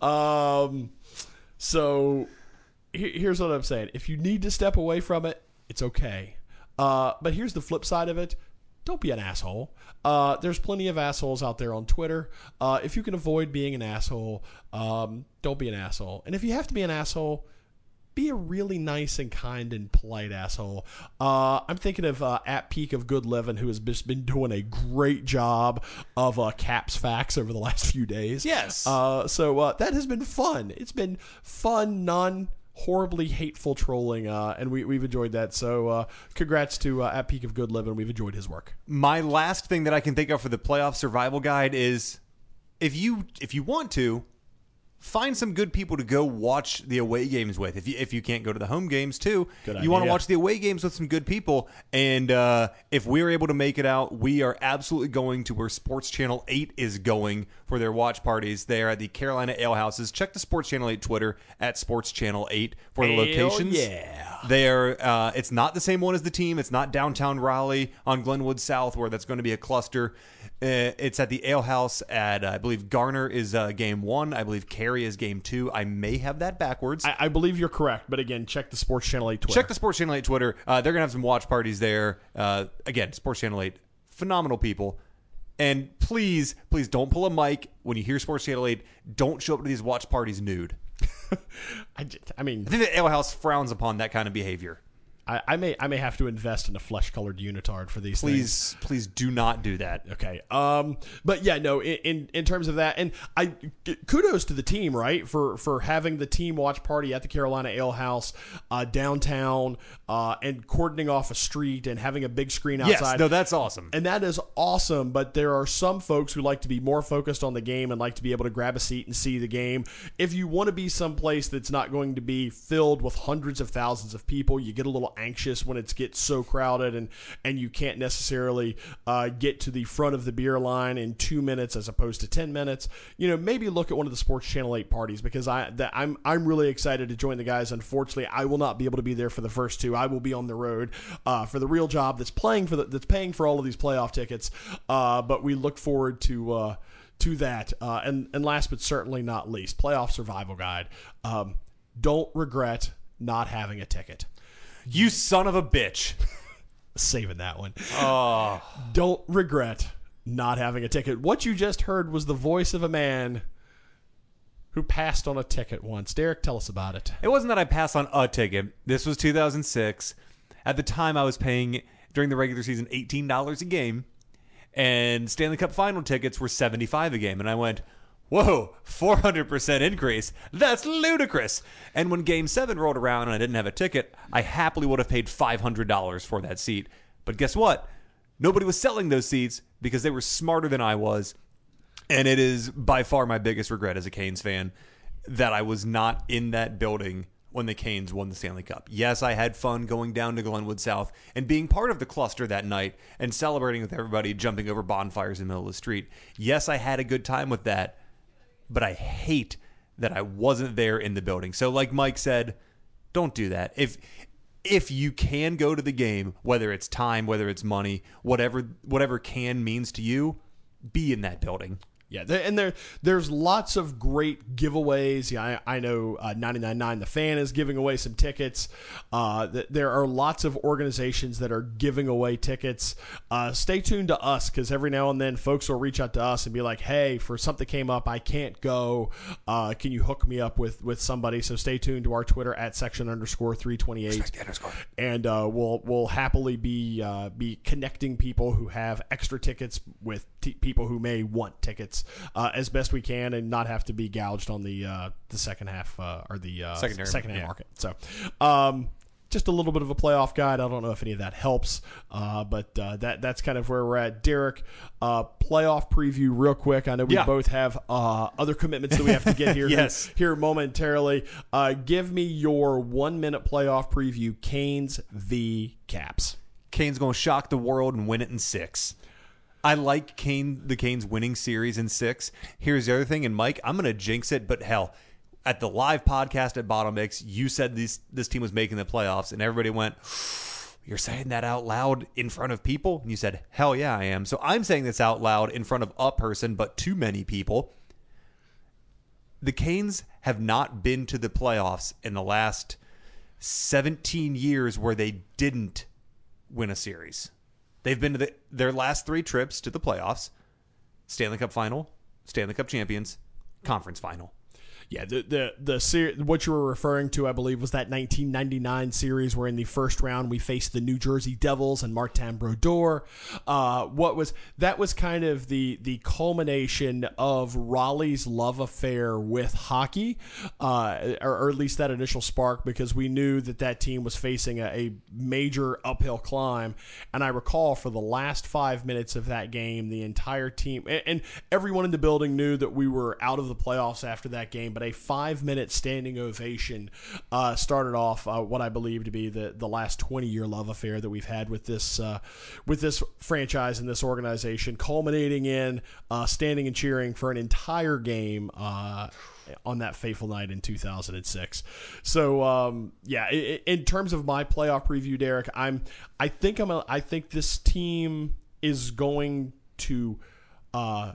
Um, so he- here's what I'm saying. If you need to step away from it, it's okay. Uh, but here's the flip side of it. Don't be an asshole. Uh, there's plenty of assholes out there on Twitter. Uh, if you can avoid being an asshole, um, don't be an asshole. And if you have to be an asshole, be a really nice and kind and polite asshole. Uh, I'm thinking of uh, at Peak of Good Living, who has just been doing a great job of uh, Caps facts over the last few days. Yes. Uh, so uh, that has been fun. It's been fun, non horribly hateful trolling, uh, and we, we've enjoyed that. So uh, congrats to uh, at Peak of Good Living. We've enjoyed his work. My last thing that I can think of for the playoff survival guide is if you if you want to, find some good people to go watch the away games with. If you if you can't go to the home games too, Good you want to idea. watch the away games with some good people. And uh, if we're able to make it out, we are absolutely going to where Sports Channel eight is going for their watch parties. They are at the Carolina Ale Houses. Check the Sports Channel eight Twitter at Sports Channel eight for the Hell locations. yeah. They are. Uh, it's not the same one as the team. It's not downtown Raleigh on Glenwood South, where that's going to be a cluster. Uh, it's at the Ale House at, uh, I believe, Garner is uh, game one. I believe Cary is game two. I may have that backwards. I, I believe you're correct, but again, check the Sports Channel eight Twitter. Check the Sports Channel eight Twitter. Uh, they're going to have some watch parties there. Uh, again, Sports Channel eight, phenomenal people. And please, please don't pull a mic when you hear Sports Channel eight. Don't show up to these watch parties nude. I, j- I mean, I think the Ale House frowns upon that kind of behavior. I, I may I may have to invest in a flesh-colored unitard for these things. Please, please do not do that. Okay. Um. But yeah, no. In, in in terms of that, and I kudos to the team, right, for for having the team watch party at the Carolina Ale House uh, downtown, uh, and cordoning off a street and having a big screen outside. Yes, no, that's awesome. And that is awesome, but there are some folks who like to be more focused on the game and like to be able to grab a seat and see the game. If you want to be someplace that's not going to be filled with hundreds of thousands of people, you get a little anxious when it gets so crowded and, and you can't necessarily uh, get to the front of the beer line in two minutes as opposed to ten minutes. You know, maybe look at one of the Sports Channel eight parties because I that I'm I'm really excited to join the guys. Unfortunately, I will not be able to be there for the first two. I will be on the road uh, for the real job that's playing for the, that's paying for all of these playoff tickets. Uh, but we look forward to uh, to that. Uh, and and last but certainly not least, playoff survival guide. Um, don't regret not having a ticket. You son of a bitch. Saving that one. Oh. Don't regret not having a ticket. What you just heard was the voice of a man who passed on a ticket once. Derek, tell us about it. It wasn't that I passed on a ticket. This was two thousand six. At the time, I was paying, during the regular season, eighteen dollars a game. And Stanley Cup final tickets were seventy-five dollars a game. And I went, whoa, four hundred percent increase. That's ludicrous. And when Game seven rolled around and I didn't have a ticket, I happily would have paid five hundred dollars for that seat. But guess what? Nobody was selling those seats because they were smarter than I was. And it is by far my biggest regret as a Canes fan that I was not in that building when the Canes won the Stanley Cup. Yes, I had fun going down to Glenwood South and being part of the cluster that night and celebrating with everybody, jumping over bonfires in the middle of the street. Yes, I had a good time with that. But I hate that I wasn't there in the building. So like Mike said, don't do that. If if you can go to the game, whether it's time, whether it's money, whatever whatever can means to you, be in that building. Yeah, there, and there there's lots of great giveaways. Yeah, I, I know uh, ninety-nine nine The Fan is giving away some tickets. Uh, th- there are lots of organizations that are giving away tickets. Uh, stay tuned to us because every now and then folks will reach out to us and be like, hey, for something came up, I can't go. Uh, can you hook me up with, with somebody? So stay tuned to our Twitter at section underscore three twenty-eight. And uh, we'll we'll happily be uh, be connecting people who have extra tickets with t- people who may want tickets. Uh, as best we can and not have to be gouged on the uh, the second half uh, or the uh, Secondary, second half yeah. market. So, um, just a little bit of a playoff guide. I don't know if any of that helps, uh, but uh, that that's kind of where we're at. Derek, uh, playoff preview real quick. I know we Yeah. both have uh, other commitments that we have to get here Yes. here momentarily. Uh, give me your one minute playoff preview. Canes v. Caps. Canes going to shock the world and win it in six. I like Kane, the Canes winning series in six. Here's the other thing, and Mike, I'm going to jinx it, but hell, at the live podcast at Bottom Mix, you said this this team was making the playoffs, and everybody went, you're saying that out loud in front of people? And you said, hell yeah, I am. So I'm saying this out loud in front of a person, but too many people. The Canes have not been to the playoffs in the last seventeen years where they didn't win a series. They've been to the, their last three trips to the playoffs, Stanley Cup final, Stanley Cup champions, conference final. Yeah, the the the ser- what you were referring to, I believe, was that nineteen ninety-nine series where in the first round we faced the New Jersey Devils and Martin Brodeur. Uh, what was that was kind of the the culmination of Raleigh's love affair with hockey, uh, or, or at least that initial spark, because we knew that that team was facing a, a major uphill climb. And I recall for the last five minutes of that game, the entire team and, and everyone in the building knew that we were out of the playoffs after that game. But a five-minute standing ovation uh, started off uh, what I believe to be the, the last twenty-year love affair that we've had with this uh, with this franchise and this organization, culminating in uh, standing and cheering for an entire game uh, on that fateful night in two thousand six. So um, yeah, in, in terms of my playoff preview, Derek, I'm I think I'm a, I think this team is going to uh,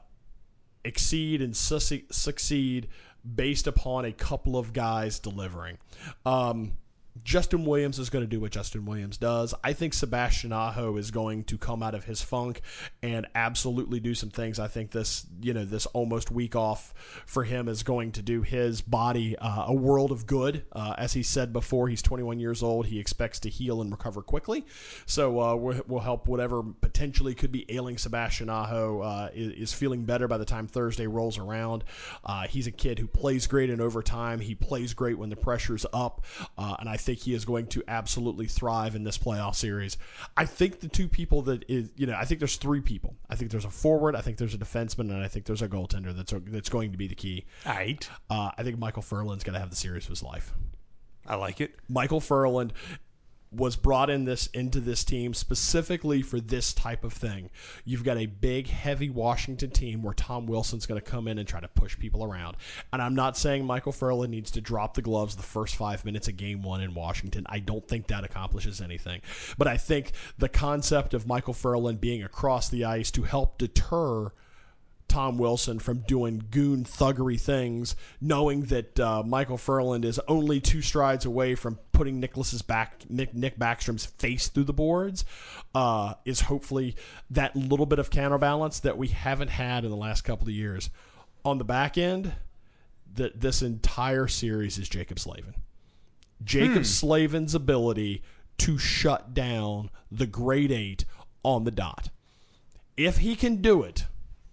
exceed and su- succeed based upon a couple of guys delivering. Um, Justin Williams is going to do what Justin Williams does. I think Sebastian Aho is going to come out of his funk and absolutely do some things. I think this, you know, this almost week off for him is going to do his body uh, a world of good. Uh, as he said before, he's twenty-one years old. He expects to heal and recover quickly. So uh, we'll, we'll help whatever potentially could be ailing Sebastian Aho uh, is, is feeling better by the time Thursday rolls around. Uh, he's a kid who plays great in overtime. He plays great when the pressure's up, uh, and I think he is going to absolutely thrive in this playoff series. I think the two people that is, you know, I think there's three people. I think there's a forward, I think there's a defenseman, and I think there's a goaltender that's that's going to be the key. All right. Uh, I think Michael Furland's going to have the series of his life. I like it. Michael Furland was brought in this into this team specifically for this type of thing. You've got a big, heavy Washington team where Tom Wilson's going to come in and try to push people around. And I'm not saying Michael Furland needs to drop the gloves the first five minutes of game one in Washington. I don't think that accomplishes anything. But I think the concept of Michael Furland being across the ice to help deter Tom Wilson from doing goon thuggery things, knowing that uh, Michael Furland is only two strides away from putting Nicholas's back, Nick, Nick Backstrom's face through the boards, uh, is hopefully that little bit of counterbalance that we haven't had in the last couple of years. On the back end, the, this entire series is Jacob Slavin. Jacob hmm. Slavin's ability to shut down the grade eight on the dot. If he can do it,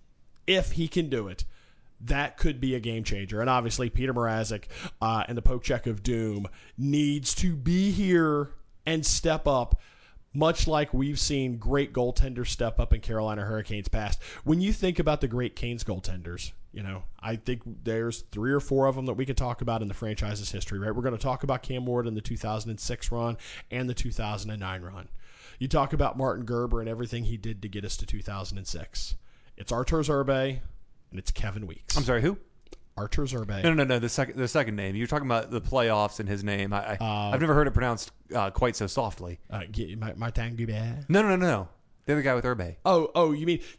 If he can do it, that could be a game changer. And obviously, Peter Mrazek uh, and the poke check of doom needs to be here and step up, much like we've seen great goaltenders step up in Carolina Hurricanes past. When you think about the great Canes goaltenders, you know, I think there's three or four of them that we could talk about in the franchise's history, right? We're going to talk about Cam Ward in the two thousand six run and the two thousand nine run. You talk about Martin Gerber and everything he did to get us to two thousand six. It's Artur Zerbe, and it's Kevin Weeks. I'm sorry, who? Artur Zerbe. No, no, no. The second, the second name. You're talking about the playoffs and his name. I, I Uh, I've never heard it pronounced uh, quite so softly. Uh, Martin Gerber. No, no, no, no. The other guy with Urbe. Oh, oh, you mean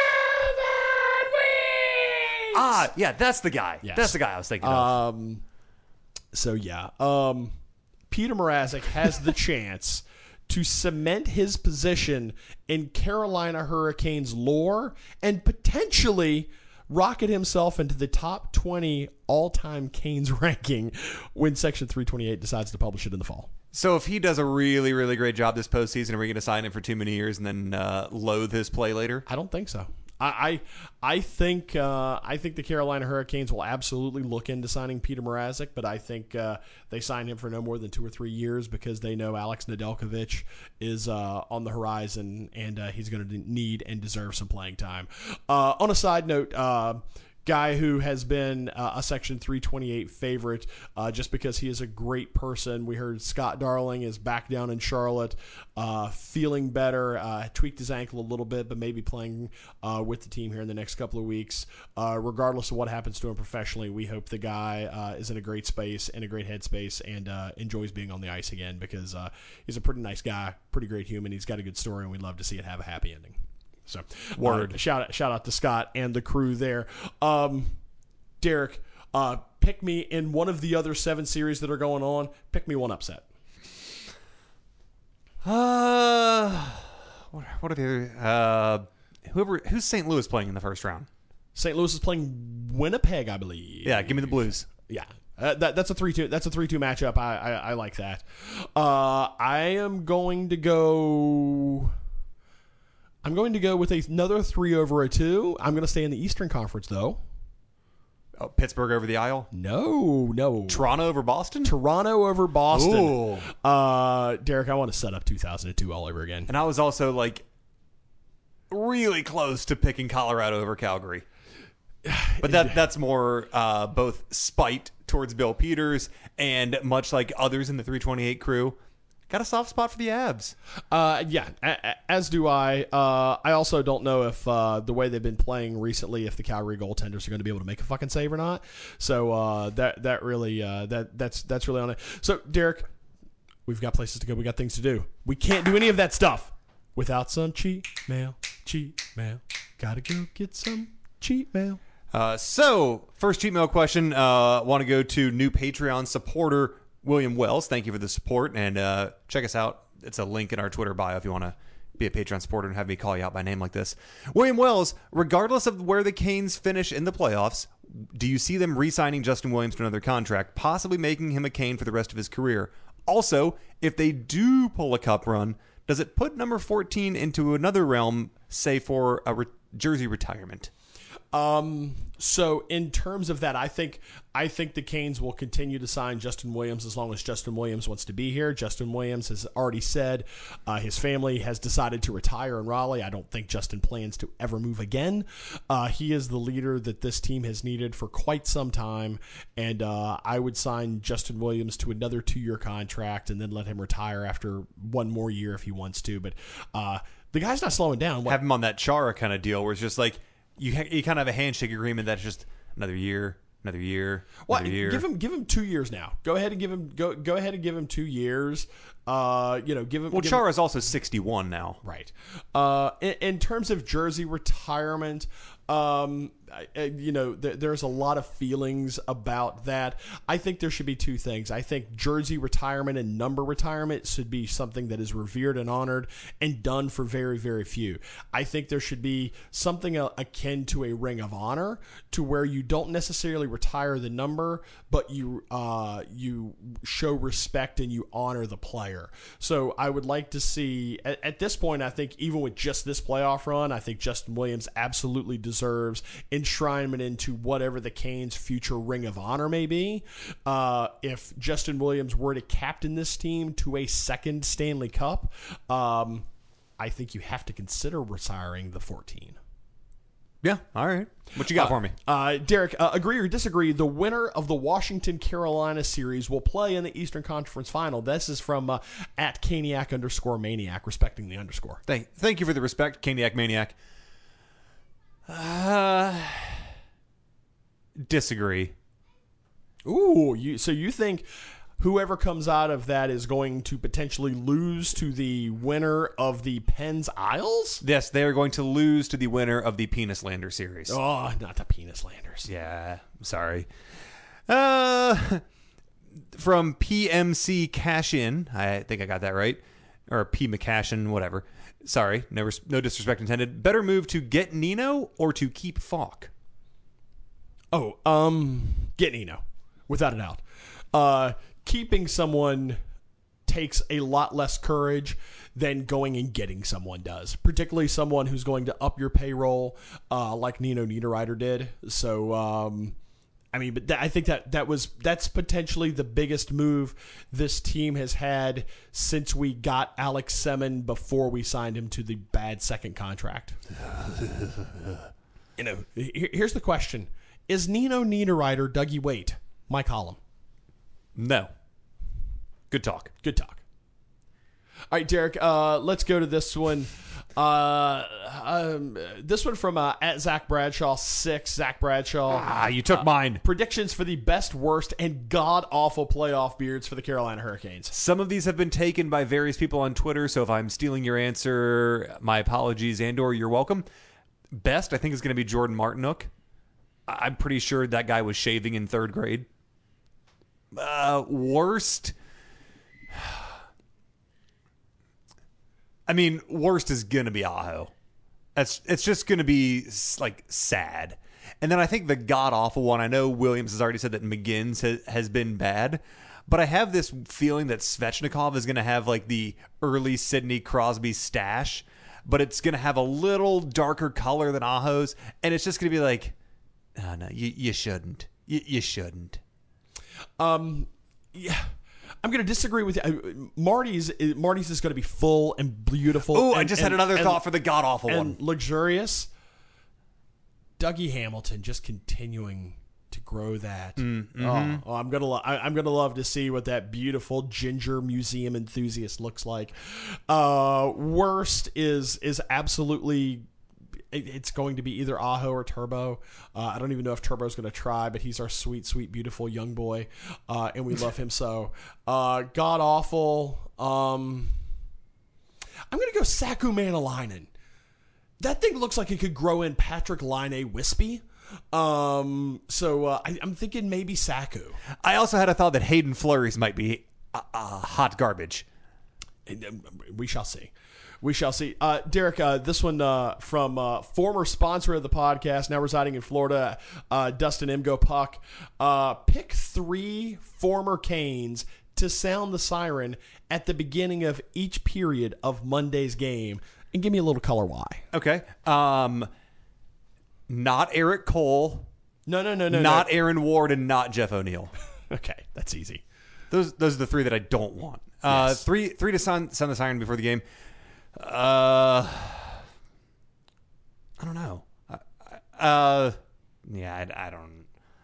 Kevin Weeks? Ah, yeah, that's the guy. Yes. That's the guy I was thinking of. Um. So yeah, um, Peter Mrazek has the chance to cement his position in Carolina Hurricanes lore and potentially rocket himself into the top twenty all-time Canes ranking when Section three twenty-eight decides to publish it in the fall. So if he does a really, really great job this postseason, are we going to sign him for too many years and then uh, loathe his play later? I don't think so. I I, I think uh, I think the Carolina Hurricanes will absolutely look into signing Peter Mrazek, but I think uh, they sign him for no more than two or three years because they know Alex Nedeljkovic is uh, on the horizon and uh, he's going to need and deserve some playing time. Uh, on a side note, uh, guy who has been uh, a Section three twenty-eight favorite uh, just because he is a great person. We heard Scott Darling is back down in Charlotte, uh, feeling better, uh, tweaked his ankle a little bit, but maybe playing uh, with the team here in the next couple of weeks. Uh, regardless of what happens to him professionally, we hope the guy uh, is in a great space, in a great headspace, and uh, enjoys being on the ice again because uh, he's a pretty nice guy, pretty great human. He's got a good story, and we'd love to see it have a happy ending. So, word uh, shout out, shout out to Scott and the crew there. Um, Derek, uh, pick me in one of the other seven series that are going on. Pick me one upset. Uh, what, what are the other? Uh, whoever who's Saint Louis playing in the first round? Saint Louis is playing Winnipeg, I believe. Yeah, give me the Blues. Yeah. Uh, that, that's a three two. That's a three two matchup. I, I I like that. Uh, I am going to go. I'm going to go with another three over a two. I'm going to stay in the Eastern Conference though. Oh, Pittsburgh over the aisle. No, no. Toronto over Boston. Toronto over Boston. Ooh. Uh, Derek, I want to set up two thousand two all over again. And I was also like really close to picking Colorado over Calgary. But that that's more uh, both spite towards Bill Peters and much like others in the three twenty-eight crew, got a soft spot for the Abs. Uh, yeah, a- a- as do I. Uh, I also don't know if uh, the way they've been playing recently, if the Calgary goaltenders are going to be able to make a fucking save or not. So uh, that that really uh, that that's that's really on it. So Derek, we've got places to go. We got things to do. We can't do any of that stuff without some cheat mail. Cheat mail. Gotta go get some cheat mail. Uh, so, first cheat mail question. Uh, want to go to new Patreon supporter William Wells. Thank you for the support, and uh, check us out. It's a link in our Twitter bio if you want to be a Patreon supporter and have me call you out by name like this. William Wells, regardless of where the Canes finish in the playoffs, do you see them re-signing Justin Williams to another contract, possibly making him a Cane for the rest of his career? Also, if they do pull a cup run, does it put number fourteen into another realm, say for a re- jersey retirement? Um, so in terms of that, I think I think the Canes will continue to sign Justin Williams as long as Justin Williams wants to be here. Justin Williams has already said uh, his family has decided to retire in Raleigh. I don't think Justin plans to ever move again. Uh, he is the leader that this team has needed for quite some time, and uh, I would sign Justin Williams to another two-year contract and then let him retire after one more year if he wants to. But uh, the guy's not slowing down. What, Have him on that Chara kind of deal where it's just like, You ha- you kind of have a handshake agreement that's just another year, another year, Well, another year. give him give him two years now. Go ahead and give him go go ahead and give him two years. Uh, you know, give him. well, give him- Chara's also sixty-one now. right. Uh, in, in terms of jersey retirement, um, I, I- you know, th- there's a lot of feelings about that. I think there should be two things. I think jersey retirement and number retirement should be something that is revered and honored and done for very, very few. I think there should be something a- akin to a ring of honor, to where you don't necessarily retire the number, but you uh, you show respect and you honor the player. So I would like to see, at, at this point, I think even with just this playoff run, I think Justin Williams absolutely deserves enshrinement into whatever the Canes' future ring of honor may be. Uh, if Justin Williams were to captain this team to a second Stanley Cup, um, I think you have to consider retiring the fourteen. Yeah, all right. What you got for me? Uh, Derek, uh, agree or disagree? The winner of the Washington-Carolina series will play in the Eastern Conference Final. This is from uh, at Caniac underscore Maniac, respecting the underscore. Thank, thank you for the respect, Caniac Maniac. Uh, disagree. Ooh, you, so you think whoever comes out of that is going to potentially lose to the winner of the Penn's Isles? Yes, they are going to lose to the winner of the Penis Lander series. Oh, not the Penis Landers. Yeah, sorry. Uh, from P M C Cash In, I think I got that right, or P McCashin, whatever. Sorry, no, no disrespect intended. Better move to get Nino or to keep Falk? Oh, um, get Nino, without a doubt. Uh, keeping someone takes a lot less courage than going and getting someone does, particularly someone who's going to up your payroll, uh, like Nino Niederreiter did. So, um, I mean, but that, I think that that was that's potentially the biggest move this team has had since we got Alex Semin before we signed him to the bad second contract. You know, here- here's the question: is Nino Niederreiter Dougie Waite? My column. No. Good talk. Good talk. All right, Derek, uh, let's go to this one. Uh, um, this one from uh, at Zach Bradshaw six. Zach Bradshaw. Ah, you took mine. Predictions for the best, worst, and god-awful playoff beards for the Carolina Hurricanes. Some of these have been taken by various people on Twitter, so if I'm stealing your answer, my apologies, and or you're welcome. Best, I think, is going to be Jordan Martinook. I- I'm pretty sure that guy was shaving in third grade. Uh, worst... I mean, worst is going to be Aho. That's It's just going to be, like, sad. And then I think the god-awful one, I know Williams has already said that McGinn's has, has been bad, but I have this feeling that Svechnikov is going to have like the early Sidney Crosby stash, but it's going to have a little darker color than Aho's, and it's just going to be like, oh, no, you, you shouldn't. You, you shouldn't. Um, yeah. I'm going to disagree with you. Marty's Marty's is going to be full and beautiful. Oh, and, I just and, had another and, thought for the god-awful and one. luxurious. Dougie Hamilton just continuing to grow that. Mm, mm-hmm. oh, oh, I'm gonna lo- I, I'm gonna love to see what that beautiful ginger museum enthusiast looks like. Uh, worst is is absolutely. It, it's going to be either Aho or Turbo. Uh, I don't even know if Turbo's going to try, but he's our sweet, sweet, beautiful young boy, uh, and we love him so. Uh, God awful. Um, I'm going to go Saku Manalainen. That thing looks like it could grow in Patrick Laine Wispy. Um, so uh, I, I'm thinking maybe Saku. I also had a thought that Hayden Fleury's might be uh, uh, hot garbage. We shall see. We shall see. Uh, Derek, uh, this one uh, from uh, former sponsor of the podcast, now residing in Florida, uh, Dustin Imgo Puck. Uh, pick three former Canes to sound the siren at the beginning of each period of Monday's game. And give me a little color why. Okay. Um, not Eric Cole. No, no, no, no. Not no. Aaron Ward and not Jeff O'Neill. Okay, that's easy. Those those are the three that I don't want. Uh, Yes. Three three to sound, sound the siren before the game. Uh, I don't know. Uh, yeah, I, I don't.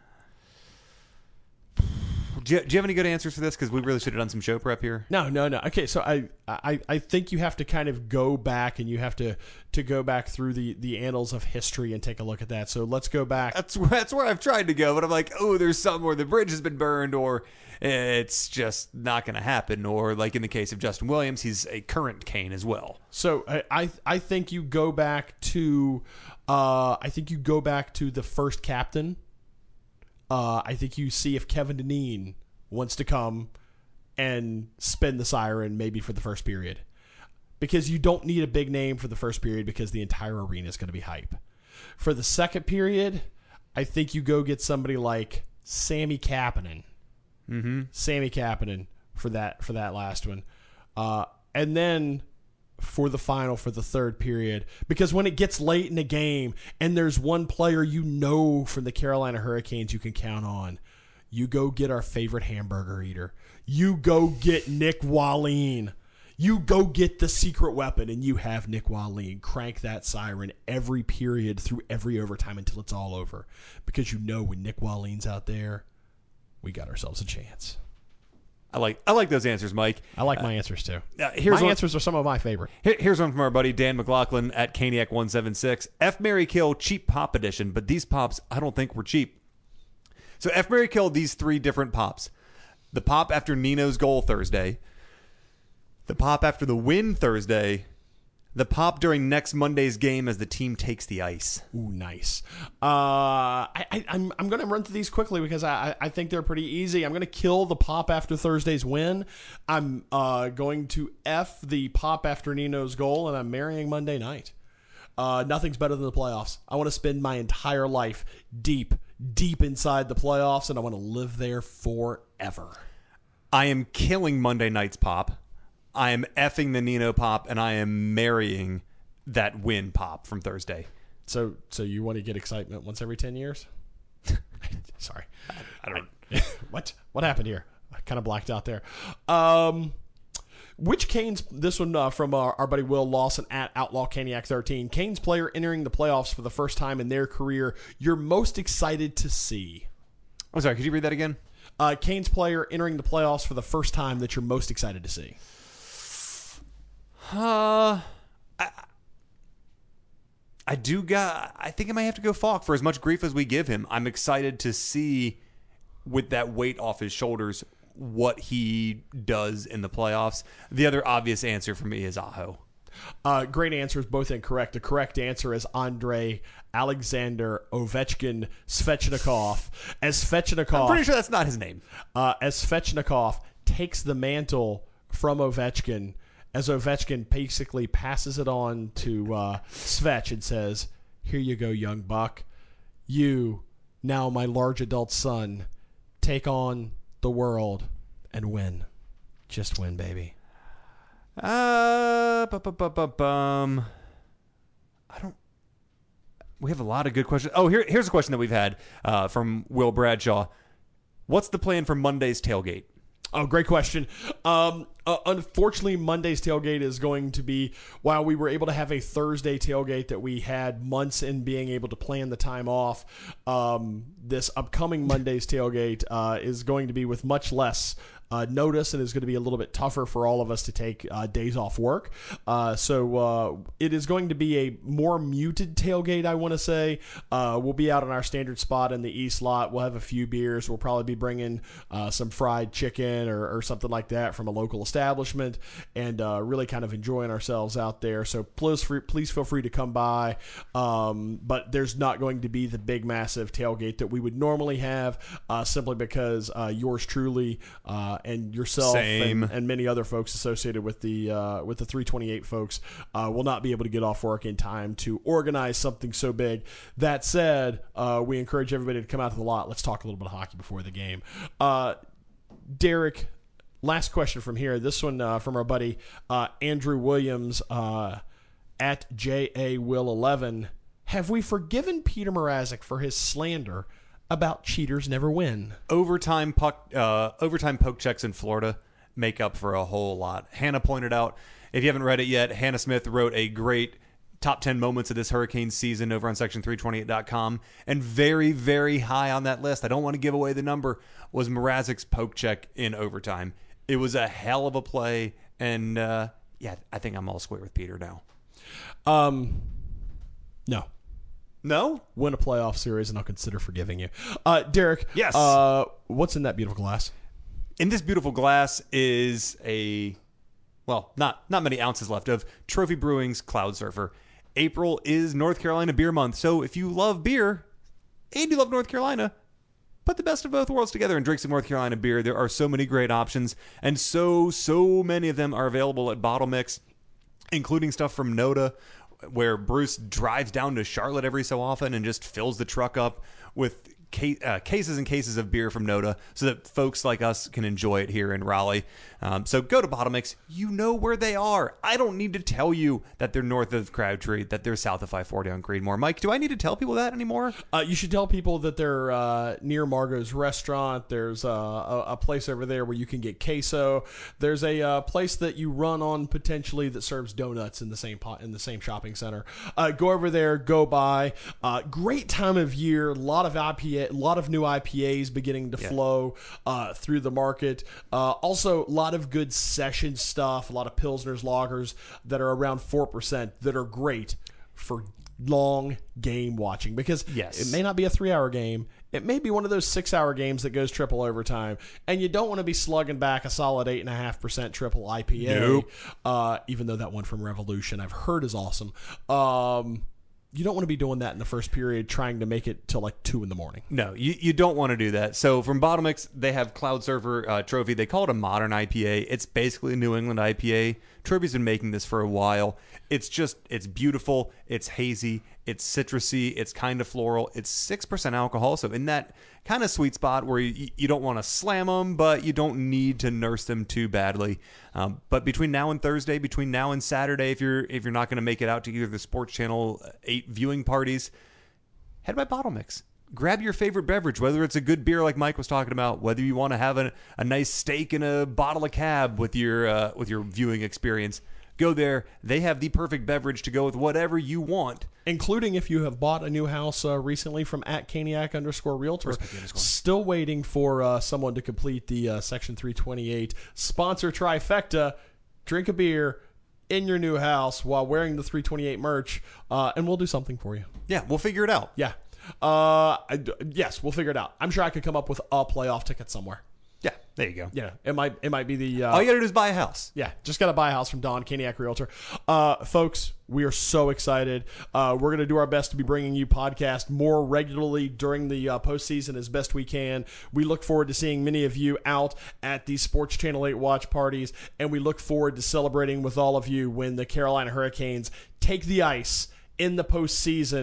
Do you, do you have any good answers for this? Because we really should have done some show prep here. No, no, no. Okay, so I, I, I think you have to kind of go back and you have to, to go back through the, the annals of history and take a look at that. So let's go back. That's where, that's where I've tried to go, but I'm like, oh, there's some where the bridge has been burned, or it's just not going to happen, or like in the case of Justin Williams, he's a current Cane as well. So I, I, I think you go back to, uh, I think you go back to the first captain. Uh, I think you see if Kevin Dineen wants to come and spin the siren maybe for the first period. Because you don't need a big name for the first period because the entire arena is going to be hype. For the second period, I think you go get somebody like Sammy Kapanen. Mm-hmm. Sammy Kapanen for that for that last one. Uh, and then for the final, for the third period, because when it gets late in the game and there's one player you know from the Carolina Hurricanes you can count on, you go get our favorite hamburger eater. You go get Nick Wallin. You go get the secret weapon, and you have Nick Wallin crank that siren every period through every overtime until it's all over. Because you know when Nick Wallin's out there, we got ourselves a chance. I like I like those answers, Mike. I like my uh, answers too. Uh, here's my one, answers are some of my favorite. Here, here's one from our buddy Dan McLaughlin at Caniac one seven six. F Mary Kill cheap pop edition, but these pops I don't think were cheap. So F Mary Kill these three different pops. The pop after Nino's goal Thursday. The pop after the win Thursday. The pop during next Monday's game as the team takes the ice. Ooh, nice. Uh, I, I, I'm I'm going to run through these quickly because I, I think they're pretty easy. I'm going to kill the pop after Thursday's win. I'm uh, going to F the pop after Nino's goal, and I'm marrying Monday night. Uh, nothing's better than the playoffs. I want to spend my entire life deep, deep inside the playoffs, and I want to live there forever. I am killing Monday night's pop. I am effing the Nino pop, and I am marrying that win pop from Thursday. So, so you want to get excitement once every ten years? Sorry, I don't. I, what what happened here? I kind of blacked out there. Um, which Canes? This one uh, from our, our buddy Will Lawson at Outlaw Caniac thirteen. Canes player entering the playoffs for the first time in their career. You're most excited to see. I'm sorry. Could you read that again? Uh, Canes player entering the playoffs for the first time that you're most excited to see. Uh, I, I do got. I think I might have to go Falk for as much grief as we give him. I'm excited to see, with that weight off his shoulders, what he does in the playoffs. The other obvious answer for me is Aho. Uh, great answers, both incorrect. The correct answer is Andre Alexander Ovechkin Svechnikov. As Svechnikov, I'm pretty sure that's not his name. Uh, as Svechnikov takes the mantle from Ovechkin, as Ovechkin basically passes it on to uh, Svech and says, "Here you go, young buck. you, now my large adult son, take on the world and win. Just win, baby. Uh, bu- bu- bu- bu- bum. I don't. We have a lot of good questions. Oh, here, here's a question that we've had uh, from Will Bradshaw. What's the plan for Monday's tailgate? Oh, great question. Um, uh, unfortunately, Monday's tailgate is going to be, while we were able to have a Thursday tailgate that we had months in being able to plan the time off, um, this upcoming Monday's tailgate uh, is going to be with much less Uh, notice and is going to be a little bit tougher for all of us to take uh, days off work. Uh, so uh, it is going to be a more muted tailgate, I want to say. Uh, we'll be out in our standard spot in the East lot. We'll have a few beers. We'll probably be bringing uh, some fried chicken or, or something like that from a local establishment and uh, really kind of enjoying ourselves out there. So please, free, please feel free to come by. Um, but there's not going to be the big, massive tailgate that we would normally have uh, simply because uh, yours truly uh, and yourself Same. and, and many other folks associated with the uh, with the three twenty-eight folks uh, will not be able to get off work in time to organize something so big. That said, uh, we encourage everybody to come out to the lot. Let's talk a little bit of hockey before the game. Uh, Derek, last question from here. This one uh, from our buddy uh, Andrew Williams uh, at J A Will eleven. Have we forgiven Peter Mrazek for his slander about cheaters never win? Overtime puck, uh, overtime poke checks in Florida make up for a whole lot. Hannah pointed out, if you haven't read it yet, Hannah Smith wrote a great top ten moments of this Hurricane season over on section three twenty-eight dot com, and very, very high on that list, I don't want to give away the number, was Mrazek's poke check in overtime. It was a hell of a play, and uh, yeah, I think I'm all square with Peter now. Um, no. No? Win a playoff series, and I'll consider forgiving you. Uh, Derek, Yes. Uh, what's in that beautiful glass? In this beautiful glass is a, well, not not many ounces left of Trophy Brewing's Cloud Surfer. April is North Carolina Beer Month, so if you love beer and you love North Carolina, put the best of both worlds together and drink some North Carolina beer. There are so many great options, and so, so many of them are available at Bottle Mix, including stuff from Noda, where Bruce drives down to Charlotte every so often and just fills the truck up with ca- uh, cases and cases of beer from Noda so that folks like us can enjoy it here in Raleigh. Um, so go to Bottle Mix. You know where they are. I don't need to tell you that they're north of Crabtree, that they're south of five forty on Creedmoor. Mike, do I need to tell people that anymore? Uh, you should tell people that they're uh, near Margot's restaurant. There's uh, a, a place over there where you can get queso. There's a uh, place that you run on potentially that serves donuts in the same pot in the same shopping center. Uh, go over there, go by. Uh, great time of year. A lot of I P A, a lot of new I P As beginning to Yeah. flow uh, through the market. Uh, also, a lot of good session stuff. A lot of Pilsners, lagers that are around four percent that are great for long game watching, because Yes. it may not be a three-hour game. It may be one of those six-hour games that goes triple overtime, and you don't want to be slugging back a solid eight point five percent triple I P A, Nope. uh, even though that one from Revolution I've heard is awesome. Um, you don't want to be doing that in the first period, trying to make it till like two in the morning. No, you, you don't want to do that. So from Bottle Mix, they have Cloud Surfer uh, Trophy. They call it a modern I P A. It's basically a New England I P A. Trophy's been making this for a while. It's just, it's beautiful. It's hazy. It's citrusy. It's kind of floral. It's six percent alcohol. So in that kind of sweet spot where you, you don't want to slam them, but you don't need to nurse them too badly. Um, but between now and Thursday, between now and Saturday, if you're if you're not going to make it out to either the Sports Channel eight viewing parties, head by Bottle Mix. Grab your favorite beverage, whether it's a good beer like Mike was talking about, whether you want to have a, a nice steak and a bottle of Cab with your uh, with your viewing experience. Go there. They have the perfect beverage to go with whatever you want. Including if you have bought a new house uh, recently from at Caniac underscore Realtor. Still waiting for uh, someone to complete the uh, Section three twenty-eight sponsor trifecta. Drink a beer in your new house while wearing the three twenty-eight merch, uh, and we'll do something for you. Yeah, we'll figure it out. Yeah. Uh, I, yes, we'll figure it out. I'm sure I could come up with a playoff ticket somewhere. Yeah, there you go. Yeah, it might it might be the uh, All you got to do is buy a house. yeah, just got to buy a house from Don Caniac Realtor. Uh, folks, we are so excited. Uh, we're going to do our best to be bringing you podcasts more regularly during the uh, postseason as best we can. We look forward to seeing many of you out at the Sports Channel eight watch parties, and we look forward to celebrating with all of you when the Carolina Hurricanes take the ice in the postseason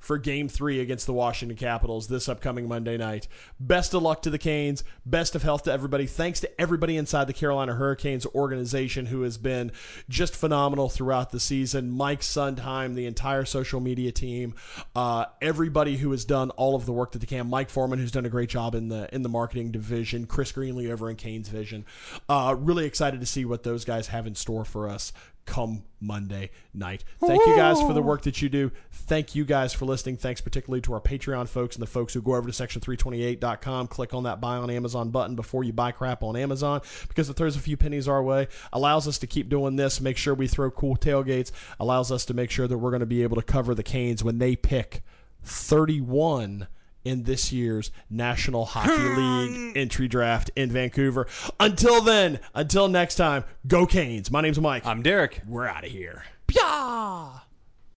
for Game three against the Washington Capitals this upcoming Monday night. Best of luck to the Canes. Best of health to everybody. Thanks to everybody inside the Carolina Hurricanes organization who has been just phenomenal throughout the season. Mike Sundheim, the entire social media team, uh, everybody who has done all of the work that they can. Mike Foreman, who's done a great job in the in the marketing division. Chris Greenlee over in Canes Vision. Uh, really excited to see what those guys have in store for us come Monday night. Thank you guys for the work that you do. Thank you guys for listening. Thanks particularly to our Patreon folks and the folks who go over to section three twenty-eight dot com, click on that buy on Amazon button before you buy crap on Amazon, because it throws a few pennies our way, allows us to keep doing this, make sure we throw cool tailgates, allows us to make sure that we're going to be able to cover the Canes when they pick thirty-one in this year's National Hockey League entry draft in Vancouver. Until then, until next time, go Canes. My name's Mike. I'm Derek. We're out of here. Pya!